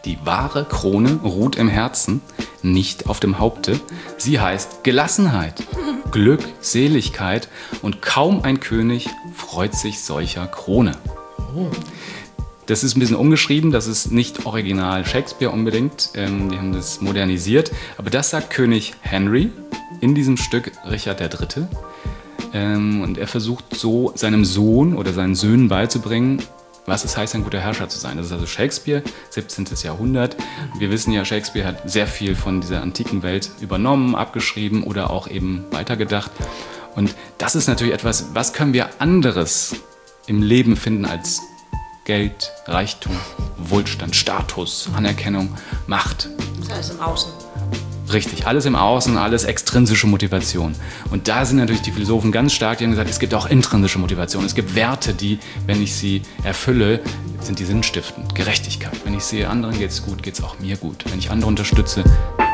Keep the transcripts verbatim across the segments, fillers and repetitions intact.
Die wahre Krone ruht im Herzen, nicht auf dem Haupte. Sie heißt Gelassenheit, Glückseligkeit und kaum ein König freut sich solcher Krone. Oh. Das ist ein bisschen umgeschrieben, das ist nicht original Shakespeare unbedingt, ähm, die haben das modernisiert, aber das sagt König Henry in diesem Stück Richard der Dritte. Ähm, und er versucht so seinem Sohn oder seinen Söhnen beizubringen, was es heißt, ein guter Herrscher zu sein. Das ist also Shakespeare, siebzehnten. Jahrhundert. Wir wissen ja, Shakespeare hat sehr viel von dieser antiken Welt übernommen, abgeschrieben oder auch eben weitergedacht. Und das ist natürlich etwas, was können wir anderes im Leben finden als Geld, Reichtum, Wohlstand, Status, Anerkennung, Macht. Das ist alles im Außen. Richtig, alles im Außen, alles extrinsische Motivation. Und da sind natürlich die Philosophen ganz stark, die haben gesagt, es gibt auch intrinsische Motivation. Es gibt Werte, die, wenn ich sie erfülle, sind die sinnstiftend. Gerechtigkeit. Wenn ich sehe, anderen geht es gut, geht es auch mir gut. Wenn ich andere unterstütze.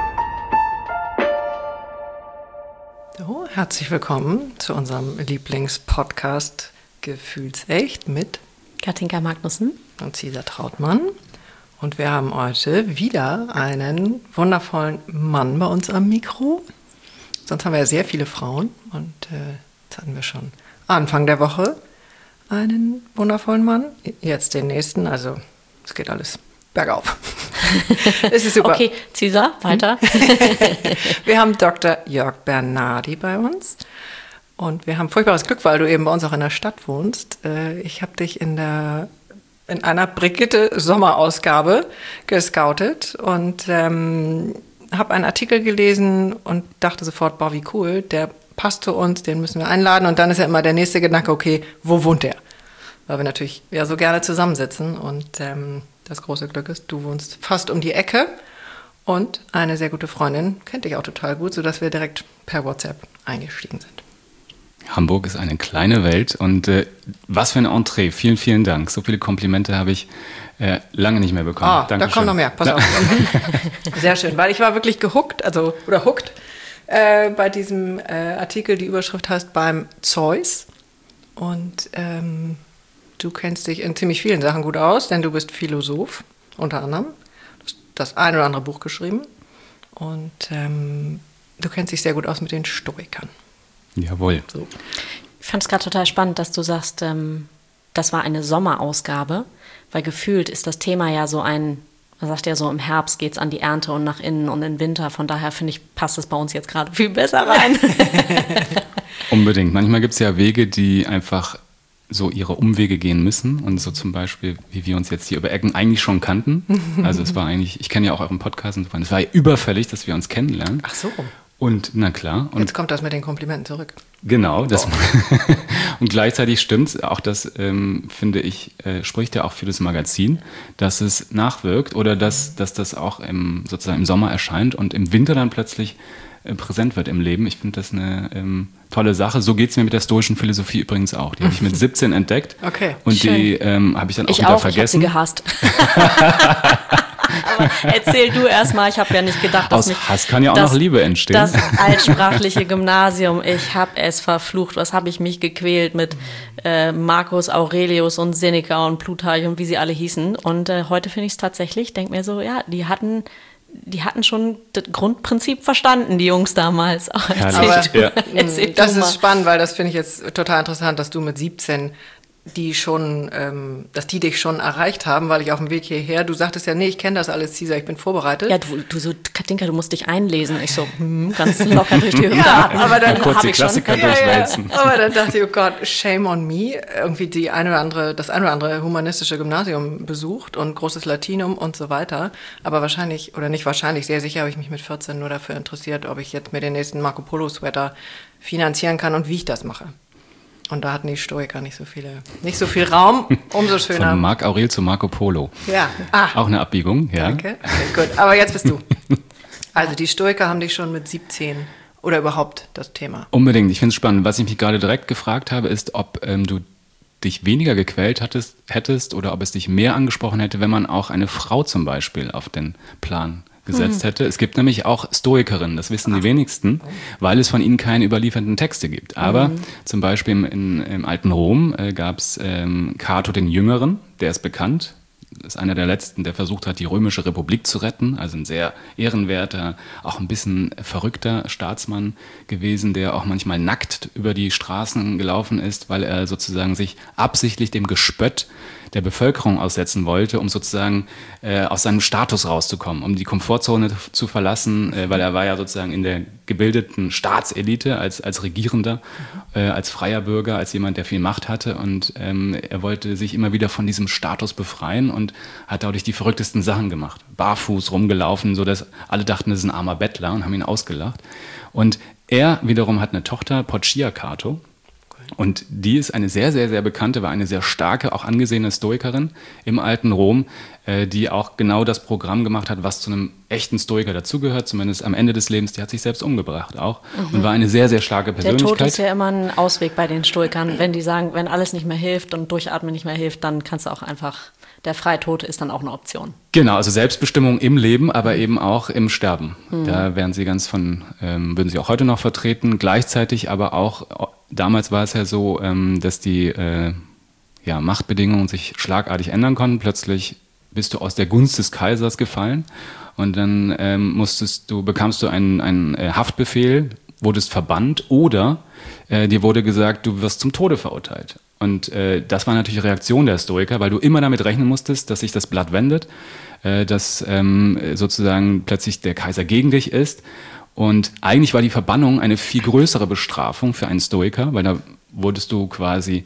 So, herzlich willkommen zu unserem Lieblingspodcast Gefühlsecht mit Katinka Magnussen und Cesar Trautmann. Und wir haben heute wieder einen wundervollen Mann bei uns am Mikro. Sonst haben wir ja sehr viele Frauen. Und äh, jetzt hatten wir schon Anfang der Woche einen wundervollen Mann. Jetzt den nächsten. Also es geht alles bergauf. Es ist super. Okay, Cesar, weiter. Wir haben Doktor Jörg Bernardi bei uns. Und wir haben furchtbares Glück, weil du eben bei uns auch in der Stadt wohnst. Ich habe dich in der in einer Brigitte-Sommerausgabe gescoutet und ähm, habe einen Artikel gelesen und dachte sofort, boah, wie cool, der passt zu uns, den müssen wir einladen. Und dann ist ja immer der nächste Gedanke, okay, wo wohnt der? Weil wir natürlich ja so gerne zusammensitzen. Und ähm, das große Glück ist, du wohnst fast um die Ecke. Und eine sehr gute Freundin kennt dich auch total gut, sodass wir direkt per WhatsApp eingestiegen sind. Hamburg ist eine kleine Welt und äh, was für ein Entree. Vielen, vielen Dank. So viele Komplimente habe ich äh, lange nicht mehr bekommen. Ah, da kommt noch mehr. Pass auf. Sehr schön, weil ich war wirklich gehuckt, also oder hooked äh, bei diesem äh, Artikel. Die Überschrift heißt beim Zeus und ähm, du kennst dich in ziemlich vielen Sachen gut aus, denn du bist Philosoph unter anderem. Du hast das ein oder andere Buch geschrieben und ähm, du kennst dich sehr gut aus mit den Stoikern. Jawohl. So. Ich fand es gerade total spannend, dass du sagst, ähm, das war eine Sommerausgabe, weil gefühlt ist das Thema ja so ein, man sagt ja so, im Herbst geht es an die Ernte und nach innen und im Winter, von daher finde ich, passt es bei uns jetzt gerade viel besser rein. Unbedingt. Manchmal gibt es ja Wege, die einfach so ihre Umwege gehen müssen und so zum Beispiel, wie wir uns jetzt hier über Ecken eigentlich schon kannten. Also es war eigentlich, ich kenne ja auch euren Podcast und so weiter. Es war ja überfällig, dass wir uns kennenlernen. Ach so. Und, na klar. Und jetzt kommt das mit den Komplimenten zurück. Genau. Das und gleichzeitig stimmt auch das, ähm, finde ich, äh, spricht ja auch für das Magazin, dass es nachwirkt oder dass, dass das auch im, sozusagen im Sommer erscheint und im Winter dann plötzlich äh, präsent wird im Leben. Ich finde das eine ähm, tolle Sache. So geht es mir mit der stoischen Philosophie übrigens auch. Die habe ich mit siebzehn entdeckt. Okay. Und Schön. die ähm, habe ich dann auch ich wieder auch, vergessen. Ich habe sie gehasst. Aber erzähl du erstmal, ich habe ja nicht gedacht, dass Aus mich, Hass kann ja auch das, noch Liebe entstehen. Das altsprachliche Gymnasium, ich habe es verflucht. Was habe ich mich gequält mit äh, Marcus Aurelius und Seneca und Plutarch und wie sie alle hießen. Und äh, heute finde ich es tatsächlich, denke mir so, ja, die hatten, die hatten schon das Grundprinzip verstanden, die Jungs damals. Aber, ja. erzähl das ist spannend, weil das finde ich jetzt total interessant, dass du mit siebzehn die schon, ähm, dass die dich schon erreicht haben, weil ich auf dem Weg hierher, du sagtest ja, nee, ich kenne das alles, Cesar, ich bin vorbereitet. Ja, du, du so, Katinka, du musst dich einlesen. Ich so, hm, ganz locker durch die Hüfte ja, atmen. aber dann kurz hab die ich schon. Klassiker ja, durchwälzen. ja. Aber dann dachte ich, oh Gott, shame on me. Irgendwie die eine oder andere, das ein oder andere humanistische Gymnasium besucht und großes Latinum und so weiter. Aber wahrscheinlich, oder nicht wahrscheinlich, sehr sicher habe ich mich mit vierzehn nur dafür interessiert, ob ich jetzt mir den nächsten Marco Polo Sweater finanzieren kann und wie ich das mache. Und da hatten die Stoiker nicht so viele, nicht so viel Raum, umso schöner. Von Marc Aurel zu Marco Polo. Ja, ah, Auch eine Abbiegung, ja. danke. Okay, gut, aber jetzt bist du. Also die Stoiker haben dich schon mit siebzehn oder überhaupt das Thema. Unbedingt, ich finde es spannend. Was ich mich gerade direkt gefragt habe, ist, ob ähm, du dich weniger gequält hattest, hättest oder ob es dich mehr angesprochen hätte, wenn man auch eine Frau zum Beispiel auf den Plan gesetzt hätte. Es gibt nämlich auch Stoikerinnen, das wissen die wenigsten, weil es von ihnen keine überlieferten Texte gibt. Aber mhm. zum Beispiel im, in, im alten Rom äh, gab es ähm, Cato den Jüngeren, der ist bekannt, ist einer der letzten, der versucht hat, die Römische Republik zu retten. Also ein sehr ehrenwerter, auch ein bisschen verrückter Staatsmann gewesen, der auch manchmal nackt über die Straßen gelaufen ist, weil er sozusagen sich absichtlich dem Gespött der Bevölkerung aussetzen wollte, um sozusagen äh, aus seinem Status rauszukommen, um die Komfortzone zu verlassen, äh, weil er war ja sozusagen in der gebildeten Staatselite als, als Regierender, mhm. äh, als freier Bürger, als jemand, der viel Macht hatte, und ähm, er wollte sich immer wieder von diesem Status befreien und hat dadurch die verrücktesten Sachen gemacht. Barfuß rumgelaufen, sodass alle dachten, das ist ein armer Bettler und haben ihn ausgelacht. Und er wiederum hat eine Tochter, Porcia Cato. Und die ist eine sehr, sehr, sehr bekannte, war eine sehr starke, auch angesehene Stoikerin im alten Rom, äh, die auch genau das Programm gemacht hat, was zu einem echten Stoiker dazugehört, zumindest am Ende des Lebens. Die hat sich selbst umgebracht auch mhm. und war eine sehr, sehr starke Persönlichkeit. Der Tod ist ja immer ein Ausweg bei den Stoikern. Wenn die sagen, wenn alles nicht mehr hilft und Durchatmen nicht mehr hilft, dann kannst du auch einfach, der Freitod ist dann auch eine Option. Genau, also Selbstbestimmung im Leben, aber eben auch im Sterben. Mhm. Da wären sie ganz von, ähm, würden sie auch heute noch vertreten, gleichzeitig aber auch. Damals war es ja so, dass die äh, ja, Machtbedingungen sich schlagartig ändern konnten. Plötzlich bist du aus der Gunst des Kaisers gefallen und dann ähm, musstest du, bekamst du einen, einen Haftbefehl, wurdest verbannt oder äh, dir wurde gesagt, du wirst zum Tode verurteilt. Und äh, das war natürlich die Reaktion der Stoiker, weil du immer damit rechnen musstest, dass sich das Blatt wendet, äh, dass ähm, sozusagen plötzlich der Kaiser gegen dich ist. Und eigentlich war die Verbannung eine viel größere Bestrafung für einen Stoiker, weil da wurdest du quasi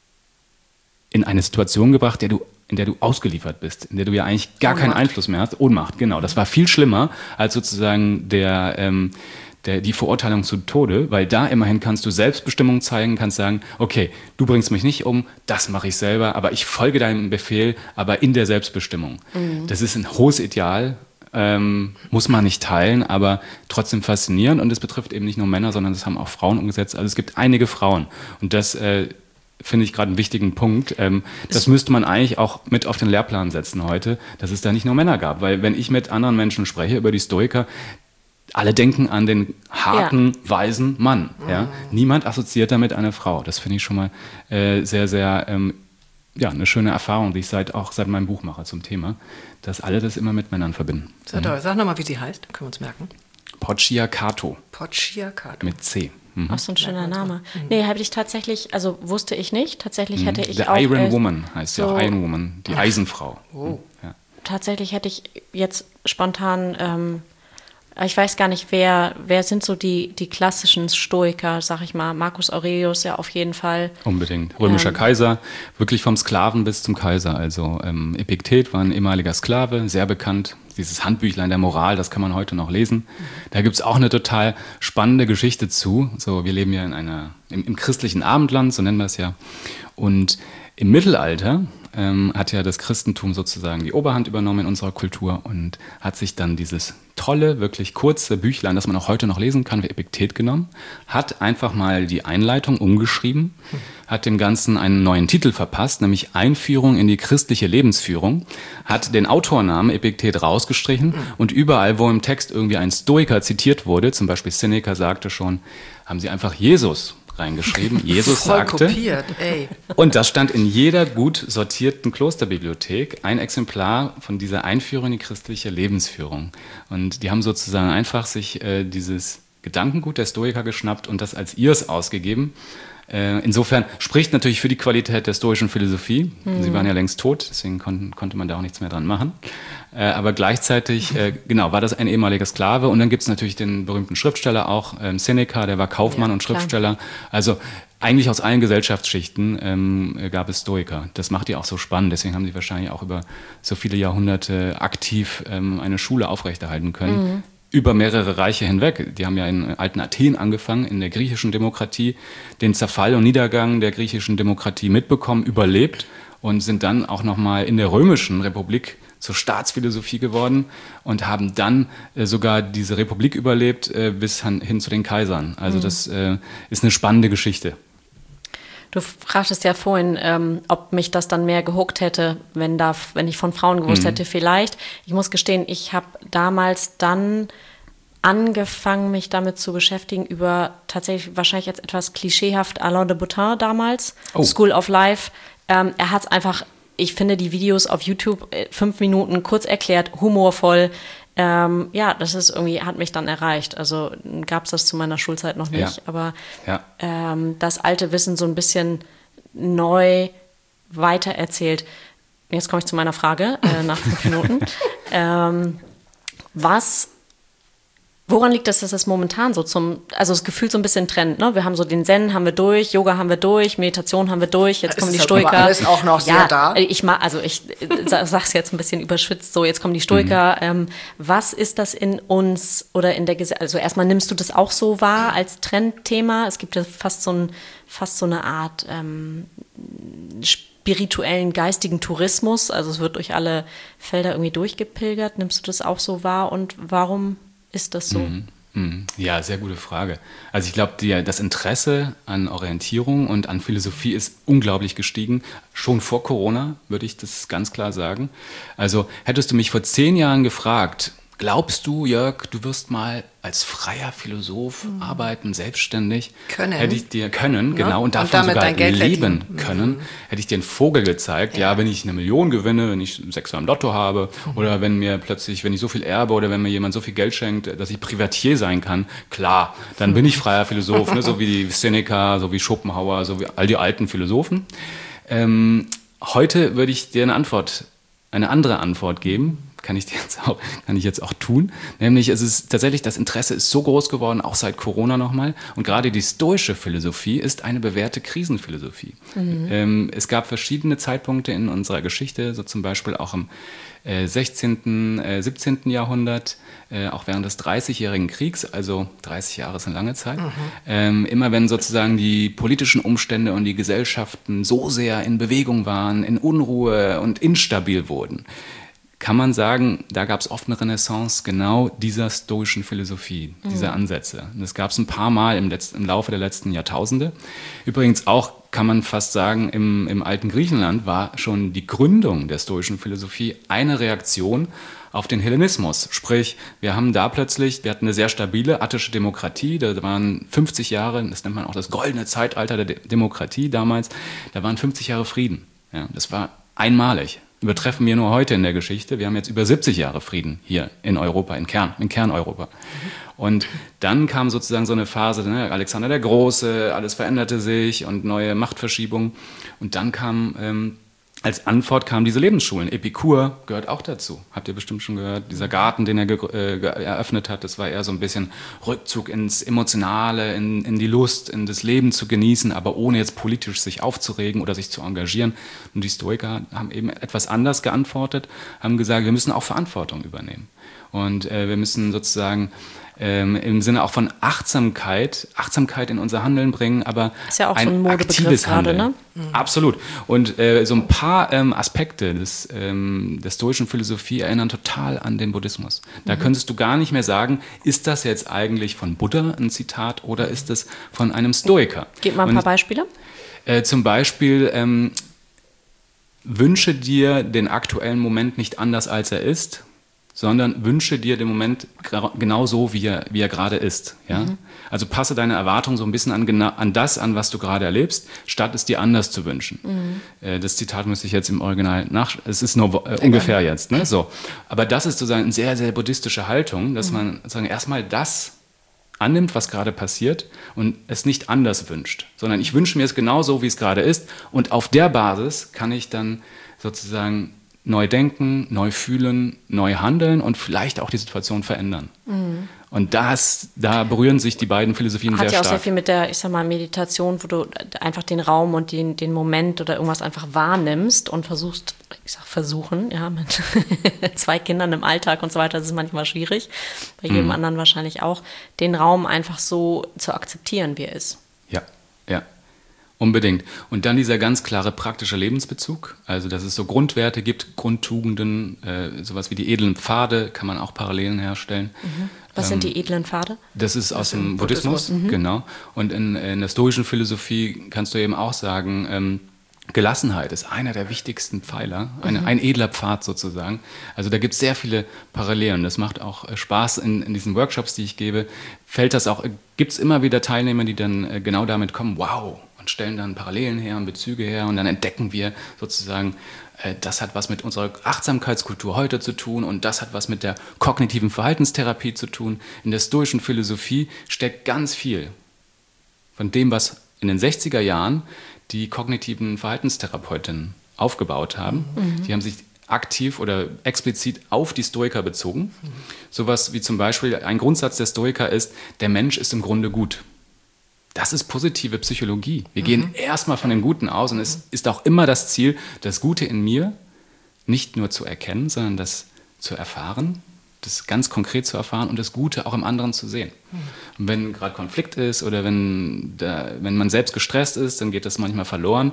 in eine Situation gebracht, der du, in der du ausgeliefert bist, in der du ja eigentlich gar Ohnmacht. keinen Einfluss mehr hast. Ohnmacht, genau. Das war viel schlimmer als sozusagen der, ähm, der, die Verurteilung zu Tode, weil da immerhin kannst du Selbstbestimmung zeigen, kannst sagen, okay, du bringst mich nicht um, das mache ich selber, aber ich folge deinem Befehl, aber in der Selbstbestimmung. Mhm. Das ist ein hohes Ideal. Ähm, muss man nicht teilen, aber trotzdem faszinierend, und es betrifft eben nicht nur Männer, sondern das haben auch Frauen umgesetzt. Also es gibt einige Frauen, und das äh, finde ich gerade einen wichtigen Punkt. Ähm, das müsste man eigentlich auch mit auf den Lehrplan setzen heute, dass es da nicht nur Männer gab, weil wenn ich mit anderen Menschen spreche über die Stoiker, alle denken an den harten, ja. weisen Mann. Ja? Mhm. Niemand assoziiert damit eine Frau. Das finde ich schon mal äh, sehr, sehr ähm, ja, eine schöne Erfahrung, die ich seit, auch seit meinem Buch mache zum Thema, dass alle das immer mit Männern verbinden. Sehr toll. Sag nochmal, wie sie heißt, können wir uns merken. Porcia Cato. Porcia Cato. Mit C. Mhm. Auch so ein schöner Name. Mhm. Nee, habe ich tatsächlich, also wusste ich nicht. Tatsächlich mhm. hätte ich The auch... Iron äh, Woman heißt so, ja auch Iron Woman, die Eisenfrau. Oh. Ja. Tatsächlich hätte ich jetzt spontan... Ähm, ich weiß gar nicht, wer, wer sind so die, die klassischen Stoiker, sag ich mal. Marcus Aurelius ja auf jeden Fall. Unbedingt. Römischer ähm, Kaiser, wirklich vom Sklaven bis zum Kaiser. Also ähm, Epiktet war ein ehemaliger Sklave, sehr bekannt. Dieses Handbüchlein der Moral, das kann man heute noch lesen. Mhm. Da gibt es auch eine total spannende Geschichte zu. So, wir leben ja in einer, im, im christlichen Abendland, so nennen wir es ja. Und im Mittelalter ähm, hat ja das Christentum sozusagen die Oberhand übernommen in unserer Kultur und hat sich dann dieses tolle, wirklich kurze Büchlein, das man auch heute noch lesen kann, wie Epiktet genommen, hat einfach mal die Einleitung umgeschrieben, hat dem Ganzen einen neuen Titel verpasst, nämlich Einführung in die christliche Lebensführung, hat den Autornamen Epiktet rausgestrichen und überall, wo im Text irgendwie ein Stoiker zitiert wurde, zum Beispiel Seneca sagte schon, haben sie einfach Jesus reingeschrieben. Jesus Voll sagte. Kopiert, ey. Und das stand in jeder gut sortierten Klosterbibliothek, ein Exemplar von dieser Einführung in die christliche Lebensführung. Und die haben sozusagen einfach sich äh, dieses Gedankengut der Stoiker geschnappt und das als ihrs ausgegeben. Äh, insofern spricht natürlich für die Qualität der stoischen Philosophie. Mhm. Sie waren ja längst tot, deswegen kon- konnte man da auch nichts mehr dran machen. Äh, aber gleichzeitig, äh, genau, war das ein ehemaliger Sklave. Und dann gibt es natürlich den berühmten Schriftsteller auch, ähm, Seneca, der war Kaufmann ja, und Schriftsteller. Klar. Also eigentlich aus allen Gesellschaftsschichten ähm, gab es Stoiker. Das macht die auch so spannend. Deswegen haben sie wahrscheinlich auch über so viele Jahrhunderte aktiv ähm, eine Schule aufrechterhalten können. Mhm. Über mehrere Reiche hinweg. Die haben ja in alten Athen angefangen, in der griechischen Demokratie, den Zerfall und Niedergang der griechischen Demokratie mitbekommen, überlebt und sind dann auch nochmal in der römischen Republik zur Staatsphilosophie geworden und haben dann äh, sogar diese Republik überlebt äh, bis han, hin zu den Kaisern. Also mhm. das äh, ist eine spannende Geschichte. Du fragtest ja vorhin, ähm, ob mich das dann mehr gehuckt hätte, wenn, da, wenn ich von Frauen gewusst mhm. hätte. Vielleicht. Ich muss gestehen, ich habe damals dann angefangen, mich damit zu beschäftigen, über tatsächlich wahrscheinlich jetzt etwas klischeehaft Alain de Botton damals, oh. School of Life. Ähm, er hat es einfach ich finde die Videos auf YouTube, äh, fünf Minuten, kurz erklärt, humorvoll, ähm, ja, das ist irgendwie, hat mich dann erreicht. Also gab es das zu meiner Schulzeit noch nicht, Ja. aber Ja. ähm, das alte Wissen so ein bisschen neu weitererzählt. Jetzt komme ich zu meiner Frage äh, nach fünf Minuten. ähm, was Woran liegt das, dass das momentan so zum, also das Gefühl so ein bisschen Trend, ne? Wir haben so den Zen haben wir durch, Yoga haben wir durch, Meditation haben wir durch, jetzt Es kommen die ist aber Stoiker. alles auch noch sehr ja, da. Ich mag, also ich äh, sag's jetzt ein bisschen überschwitzt, so jetzt kommen die Stoiker. Ähm, was ist das in uns oder in der Gesellschaft? Also erstmal nimmst du das auch so wahr als Trendthema? Es gibt ja fast so ein, fast so eine Art ähm, spirituellen, geistigen Tourismus. Also es wird durch alle Felder irgendwie durchgepilgert. Nimmst du das auch so wahr und warum ist das so? Mhm. Mhm. Ja, sehr gute Frage. Also ich glaube, das Interesse an Orientierung und an Philosophie ist unglaublich gestiegen. Schon vor Corona, würde ich das ganz klar sagen. Also hättest du mich vor zehn Jahren gefragt, glaubst du, Jörg, du wirst mal als freier Philosoph mhm. arbeiten, selbstständig? Können. Hätte ich dir können, Ja? genau, und davon und damit sogar dein Geld leben verdienen. können. Mhm. Hätte ich dir einen Vogel gezeigt, ja. ja, wenn ich eine Million gewinne, wenn ich Sechser im Lotto habe mhm. oder wenn mir plötzlich, wenn ich so viel erbe oder wenn mir jemand so viel Geld schenkt, dass ich Privatier sein kann, klar, dann bin ich freier Philosoph, ne, so wie Seneca, so wie Schopenhauer, so wie all die alten Philosophen. Ähm, heute würde ich dir eine Antwort, eine andere Antwort geben. Kann ich, dir jetzt auch, kann ich jetzt auch tun. Nämlich, es ist tatsächlich, das Interesse ist so groß geworden, auch seit Corona nochmal. Und gerade die stoische Philosophie ist eine bewährte Krisenphilosophie. Mhm. Ähm, es gab verschiedene Zeitpunkte in unserer Geschichte, so zum Beispiel auch im äh, sechzehnten., äh, siebzehnten. Jahrhundert, äh, auch während des dreißigjährigen Kriegs, also dreißig Jahre ist eine lange Zeit, mhm. ähm, immer wenn sozusagen die politischen Umstände und die Gesellschaften so sehr in Bewegung waren, in Unruhe und instabil wurden, kann man sagen, da gab es oft eine Renaissance genau dieser stoischen Philosophie, mhm. dieser Ansätze. Und das gab es ein paar Mal im, Letz-, im Laufe der letzten Jahrtausende. Übrigens auch, kann man fast sagen, im, im alten Griechenland war schon die Gründung der stoischen Philosophie eine Reaktion auf den Hellenismus. Sprich, wir haben da plötzlich, wir hatten eine sehr stabile attische Demokratie, da waren fünfzig Jahre, das nennt man auch das goldene Zeitalter der De- Demokratie damals, da waren fünfzig Jahre Frieden. Ja, das war einmalig. Übertreffen wir nur heute in der Geschichte. Wir haben jetzt über siebzig Jahre Frieden hier in Europa, in Kern, in Kerneuropa. Mhm. Und dann kam sozusagen so eine Phase, ne, Alexander der Große, alles veränderte sich und neue Machtverschiebungen. Und dann kam, ähm, als Antwort kamen diese Lebensschulen. Epikur gehört auch dazu. Habt ihr bestimmt schon gehört. Dieser Garten, den er ge- äh, ge- eröffnet hat, das war eher so ein bisschen Rückzug ins Emotionale, in, in die Lust, in das Leben zu genießen, aber ohne jetzt politisch sich aufzuregen oder sich zu engagieren. Und die Stoiker haben eben etwas anders geantwortet, haben gesagt, wir müssen auch Verantwortung übernehmen. Und äh, wir müssen sozusagen ähm, im Sinne auch von Achtsamkeit, Achtsamkeit in unser Handeln bringen, aber ist ja auch ein so ein Modebegriff aktives gerade, Handeln. ne? Mhm. Absolut. Und äh, so ein paar ähm, Aspekte des, ähm, der stoischen Philosophie erinnern total an den Buddhismus. Da mhm. könntest du gar nicht mehr sagen, ist das jetzt eigentlich von Buddha ein Zitat oder ist es von einem Stoiker? Gib mal ein Und, paar Beispiele. Äh, zum Beispiel, ähm, wünsche dir den aktuellen Moment nicht anders, als er ist, sondern wünsche dir den Moment genau so, wie er, wie er gerade ist. Ja? Mhm. Also passe deine Erwartungen so ein bisschen an, genau, an das an, was du gerade erlebst, statt es dir anders zu wünschen. Mhm. Äh, das Zitat müsste ich jetzt im Original nach... Es ist nur äh, ungefähr jetzt. Ne? So. Aber das ist sozusagen eine sehr, sehr buddhistische Haltung, dass mhm. man sozusagen erstmal das annimmt, was gerade passiert und es nicht anders wünscht, sondern ich wünsche mir es genau so, wie es gerade ist und auf der Basis kann ich dann sozusagen neu denken, neu fühlen, neu handeln und vielleicht auch die Situation verändern. Mhm. Und das, da berühren sich die beiden Philosophien Hat sehr ja auch stark. sehr viel mit der, ich sag mal, Meditation, wo du einfach den Raum und den, den Moment oder irgendwas einfach wahrnimmst und versuchst, ich sag versuchen, ja, mit zwei Kindern im Alltag und so weiter, das ist manchmal schwierig, bei jedem mhm. anderen wahrscheinlich auch, den Raum einfach so zu akzeptieren, wie er ist. Ja, ja. Unbedingt. Und dann dieser ganz klare praktische Lebensbezug, also dass es so Grundwerte gibt, Grundtugenden, äh, sowas wie die edlen Pfade, kann man auch Parallelen herstellen. Mhm. Was ähm, sind die edlen Pfade? Das ist aus dem Buddhismus, Buddhismus. Mhm. genau. Und in, in der stoischen Philosophie kannst du eben auch sagen, ähm, Gelassenheit ist einer der wichtigsten Pfeiler, eine, mhm. ein edler Pfad sozusagen. Also da gibt es sehr viele Parallelen. Das macht auch Spaß in, in diesen Workshops, die ich gebe. Fällt das auch, gibt es immer wieder Teilnehmer, die dann äh, genau damit kommen, wow, und stellen dann Parallelen her und Bezüge her und dann entdecken wir sozusagen äh, das hat was mit unserer Achtsamkeitskultur heute zu tun und das hat was mit der kognitiven Verhaltenstherapie zu tun. In der stoischen Philosophie steckt ganz viel von dem, was in den sechziger Jahren die kognitiven Verhaltenstherapeutinnen aufgebaut haben. Mhm. Die haben sich aktiv oder explizit auf die Stoiker bezogen. Mhm. Sowas wie zum Beispiel, ein Grundsatz der Stoiker ist, der Mensch ist im Grunde gut. Das ist positive Psychologie. Wir mhm. gehen erstmal von dem Guten aus und es ist auch immer das Ziel, das Gute in mir nicht nur zu erkennen, sondern das zu erfahren, das ganz konkret zu erfahren und das Gute auch im anderen zu sehen. Mhm. Und wenn gerade Konflikt ist oder wenn, da, wenn man selbst gestresst ist, dann geht das manchmal verloren.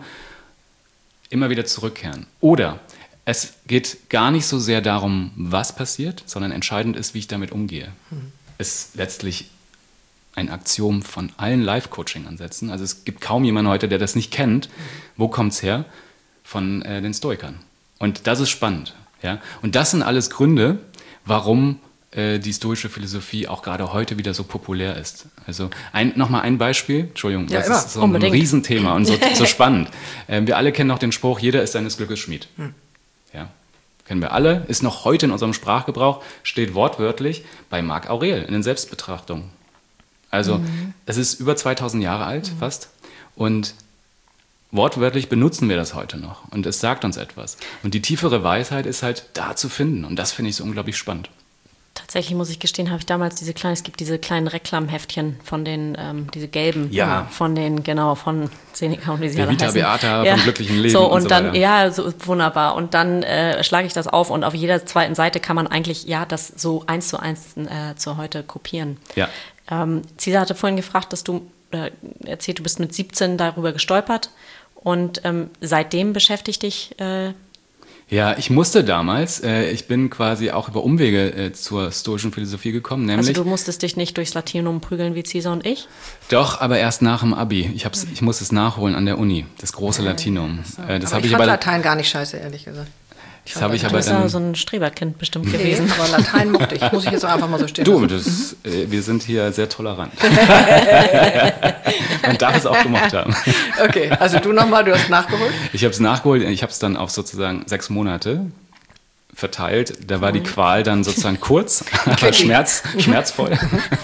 Immer wieder zurückkehren. Oder es geht gar nicht so sehr darum, was passiert, sondern entscheidend ist, wie ich damit umgehe. Mhm. Ist letztlich ein Axiom von allen Life-Coaching-Ansätzen. Also es gibt kaum jemanden heute, der das nicht kennt. Mhm. Wo kommt es her? Von äh, den Stoikern. Und das ist spannend. Ja? Und das sind alles Gründe, warum äh, die stoische Philosophie auch gerade heute wieder so populär ist. Also ein, nochmal ein Beispiel. Entschuldigung, ja, das immer. ist so ein Riesenthema und so, so spannend. Äh, wir alle kennen noch den Spruch, jeder ist seines Glückes Schmied. Mhm. Ja, kennen wir alle, ist noch heute in unserem Sprachgebrauch, steht wortwörtlich bei Marc Aurel in den Selbstbetrachtungen. Also mhm. es ist über zweitausend Jahre alt mhm. fast und wortwörtlich benutzen wir das heute noch und es sagt uns etwas. Und die tiefere Weisheit ist halt da zu finden und das finde ich so unglaublich spannend. Tatsächlich muss ich gestehen, habe ich damals diese kleinen, es gibt diese kleinen Reklamheftchen von den, ähm, diese gelben, ja. von den, genau, von Seneca und wie sie alle heißen. Vita Beata ja. vom glücklichen Leben so, und, und so dann, weiter. Ja, so, wunderbar. Und dann äh, schlage ich das auf und auf jeder zweiten Seite kann man eigentlich, ja, das so eins zu eins äh, zu heute kopieren. Ja. Ähm, Cesar hatte vorhin gefragt, dass du, äh, erzählt, du bist mit siebzehn darüber gestolpert und ähm, seitdem beschäftigt dich äh, Ja, ich musste damals, äh, ich bin quasi auch über Umwege äh, zur stoischen Philosophie gekommen, nämlich... Also du musstest dich nicht durchs Latinum prügeln wie Cesar und ich? Doch, aber erst nach dem Abi. Ich, hab's, ich musste es nachholen an der Uni, das große Latinum. Äh, das aber hab ich ich fand aber, Latein gar nicht scheiße, ehrlich gesagt. Das habe ich aber dann... Du bist dann... so ein Streberkind bestimmt nee, gewesen. aber Latein mochte ich, muss ich jetzt auch einfach mal so stehen Du, lassen. das, äh, wir sind hier sehr tolerant. Man darf es auch gemacht haben. Okay, also du nochmal, du hast nachgeholt? Ich habe es nachgeholt, ich habe es dann auf sozusagen sechs Monate verteilt. Da war die Qual dann sozusagen kurz, aber Schmerz, schmerzvoll.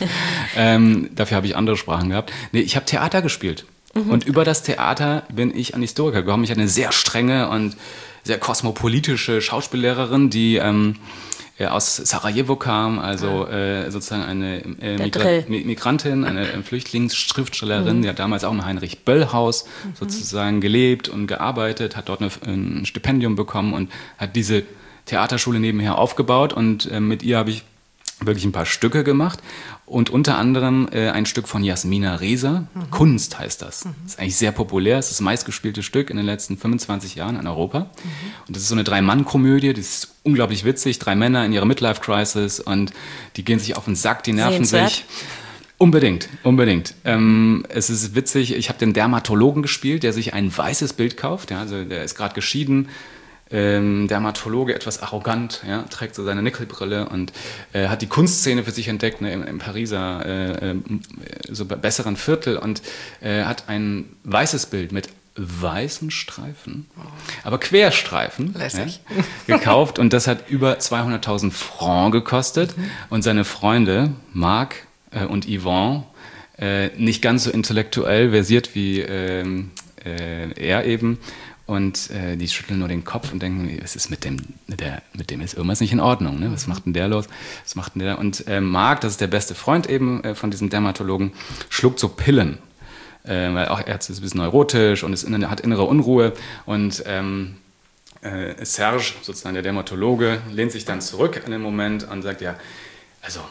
ähm, dafür habe ich andere Sprachen gehabt. Nee, ich habe Theater gespielt. Mhm. Und über das Theater bin ich an die Stoiker gekommen. Ich hatte eine sehr strenge und sehr kosmopolitische Schauspiellehrerin, die ähm, aus Sarajevo kam, also äh, sozusagen eine äh, Migra- Migrantin, eine äh, Flüchtlingsschriftstellerin, mhm. die hat damals auch im Heinrich-Böll-Haus mhm. sozusagen gelebt und gearbeitet, hat dort eine, ein Stipendium bekommen und hat diese Theaterschule nebenher aufgebaut und äh, mit ihr habe ich wirklich ein paar Stücke gemacht und unter anderem äh, ein Stück von Jasmina Reza, mhm. Kunst heißt das. Mhm. Das ist eigentlich sehr populär, es ist das meistgespielte Stück in den letzten fünfundzwanzig Jahren in Europa. Mhm. Und das ist so eine Drei-Mann-Komödie, die ist unglaublich witzig, drei Männer in ihrer Midlife-Crisis und die gehen sich auf den Sack, die nerven Sehenswert. sich. Unbedingt, unbedingt. Ähm, es ist witzig, ich habe den Dermatologen gespielt, der sich ein weißes Bild kauft, ja, also der ist gerade geschieden, Ähm, Dermatologe, etwas arrogant, ja, trägt so seine Nickelbrille und äh, hat die Kunstszene für sich entdeckt, ne, im, im Pariser äh, äh, so besseren Viertel und äh, hat ein weißes Bild mit weißen Streifen, aber Querstreifen ja, gekauft und das hat über zweihunderttausend Francs gekostet mhm. und seine Freunde Marc äh, und Yvonne, äh, nicht ganz so intellektuell versiert wie äh, äh, er eben, und äh, die schütteln nur den Kopf und denken, was ist mit dem, der, mit dem ist irgendwas nicht in Ordnung, ne? Was macht denn der los? Was macht denn der? Und äh, Marc, das ist der beste Freund eben äh, von diesem Dermatologen, schluckt so Pillen, äh, weil auch er ist ein bisschen neurotisch und ist in, hat innere Unruhe und ähm, äh, Serge, sozusagen der Dermatologe, lehnt sich dann zurück in dem Moment und sagt, ja, also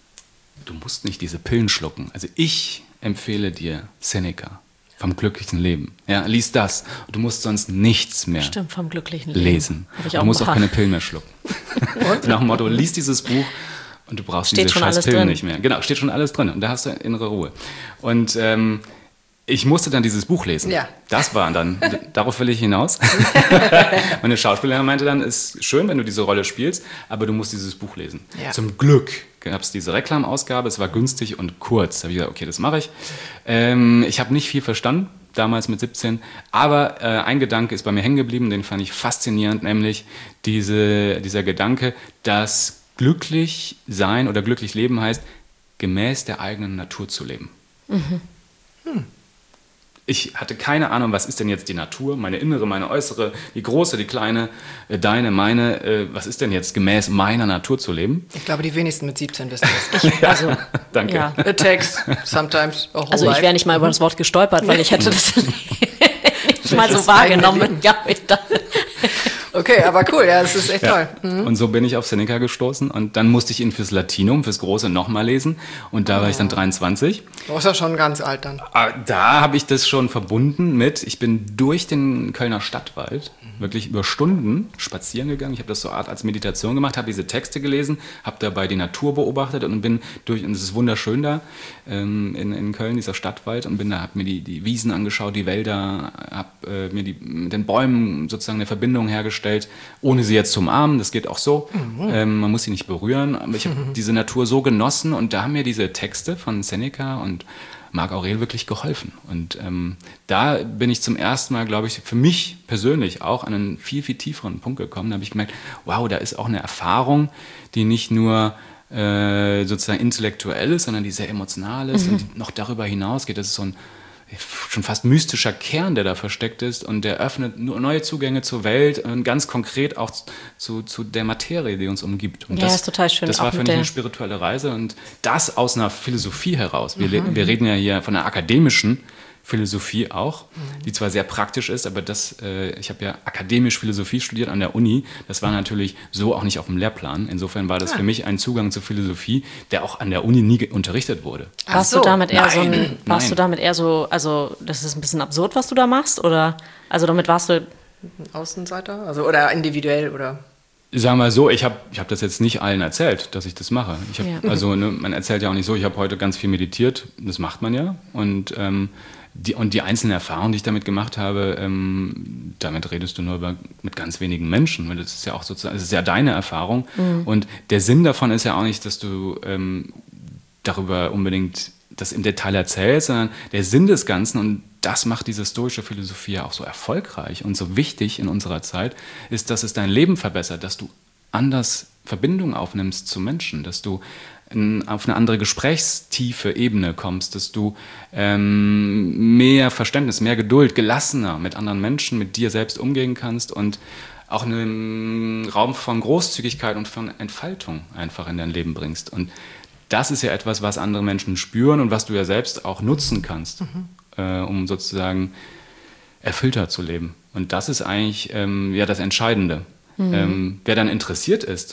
du musst nicht diese Pillen schlucken. Also ich empfehle dir Seneca. Vom glücklichen Leben. Ja, lies das. Du musst sonst nichts mehr Stimmt, vom glücklichen Leben. lesen. Du musst auch keine Pillen mehr schlucken. Und? Nach dem Motto, lies dieses Buch und du brauchst steht diese scheiß Pillen nicht mehr. Genau, steht schon alles drin und da hast du innere Ruhe. Und ähm, ich musste dann dieses Buch lesen. Ja. Das war dann, darauf will ich hinaus. Meine Schauspielerin meinte dann, es ist schön, wenn du diese Rolle spielst, aber du musst dieses Buch lesen. Ja. Zum Glück gab es diese Reklamausgabe, es war günstig und kurz. Da habe ich gesagt, okay, das mache ich. Ähm, ich habe nicht viel verstanden, damals mit siebzehn. Aber äh, ein Gedanke ist bei mir hängen geblieben, den fand ich faszinierend, nämlich diese, dieser Gedanke, dass glücklich sein oder glücklich leben heißt, gemäß der eigenen Natur zu leben. Mhm. Hm. Ich hatte keine Ahnung, was ist denn jetzt die Natur, meine innere, meine äußere, die große, die kleine, äh, deine, meine, äh, was ist denn jetzt gemäß meiner Natur zu leben? Ich glaube, die wenigsten mit siebzehn wissen das. Ich, ja, also, danke. Ja. It takes sometimes a whole Also ich wäre nicht mal über das Wort gestolpert, weil ich hätte das nicht mal so wahrgenommen. Ja, ich dachte. Okay, aber cool, ja, das ist echt ja. toll. Mhm. Und so bin ich auf Seneca gestoßen und dann musste ich ihn fürs Latinum, fürs Große nochmal lesen und da oh. war ich dann dreiundzwanzig. Du warst ja schon ganz alt dann. Da habe ich das schon verbunden mit, ich bin durch den Kölner Stadtwald mhm. wirklich über Stunden spazieren gegangen. Ich habe das so Art als Meditation gemacht, habe diese Texte gelesen, habe dabei die Natur beobachtet und bin durch, und es ist wunderschön da ähm, in, in Köln, dieser Stadtwald, und bin da, habe mir die, die Wiesen angeschaut, die Wälder, habe äh, mir die, mit den Bäumen sozusagen eine Verbindung hergestellt, ohne sie jetzt zu umarmen, das geht auch so. Mhm. Ähm, man muss sie nicht berühren, aber ich habe mhm. diese Natur so genossen und da haben mir diese Texte von Seneca und Marc Aurel wirklich geholfen. Und ähm, da bin ich zum ersten Mal, glaube ich, für mich persönlich auch an einen viel, viel tieferen Punkt gekommen. Da habe ich gemerkt, wow, da ist auch eine Erfahrung, die nicht nur äh, sozusagen intellektuell ist, sondern die sehr emotional ist mhm. und die noch darüber hinausgeht. Das ist so ein schon fast mystischer Kern, der da versteckt ist und der öffnet neue Zugänge zur Welt und ganz konkret auch zu, zu der Materie, die uns umgibt. Und ja, das ist total schön. Das war für mich eine spirituelle Reise und das aus einer Philosophie heraus. Wir, mhm. wir reden ja hier von einer akademischen Philosophie auch, mhm. die zwar sehr praktisch ist, aber das, äh, ich habe ja akademisch Philosophie studiert an der Uni, das war natürlich so auch nicht auf dem Lehrplan. Insofern war das ja. für mich ein Zugang zur Philosophie, der auch an der Uni nie unterrichtet wurde. Warst so. du damit eher Nein. so ein, warst Nein. du damit eher so, also das ist ein bisschen absurd, was du da machst, oder, also damit warst du Außenseiter, also oder individuell, oder? Sagen wir mal so, ich habe ich hab das jetzt nicht allen erzählt, dass ich das mache. Ich hab, ja. Also ne, man erzählt ja auch nicht so, ich habe heute ganz viel meditiert, das macht man ja. Und, ähm, die, und die einzelnen Erfahrungen, die ich damit gemacht habe, ähm, damit redest du nur über, mit ganz wenigen Menschen. Das ist ja auch sozusagen, das ist ja deine Erfahrung. Mhm. Und der Sinn davon ist ja auch nicht, dass du ähm, darüber unbedingt das im Detail erzählst, sondern der Sinn des Ganzen, und das macht diese stoische Philosophie ja auch so erfolgreich und so wichtig in unserer Zeit, ist, dass es dein Leben verbessert, dass du anders Verbindungen aufnimmst zu Menschen, dass du in, auf eine andere gesprächstiefe Ebene kommst, dass du ähm, mehr Verständnis, mehr Geduld, gelassener mit anderen Menschen, mit dir selbst umgehen kannst und auch einen Raum von Großzügigkeit und von Entfaltung einfach in dein Leben bringst. Und das ist ja etwas, was andere Menschen spüren und was du ja selbst auch nutzen kannst, mhm. äh, um sozusagen erfüllter zu leben. Und das ist eigentlich ähm, ja das Entscheidende. Mhm. Ähm, wer dann interessiert ist,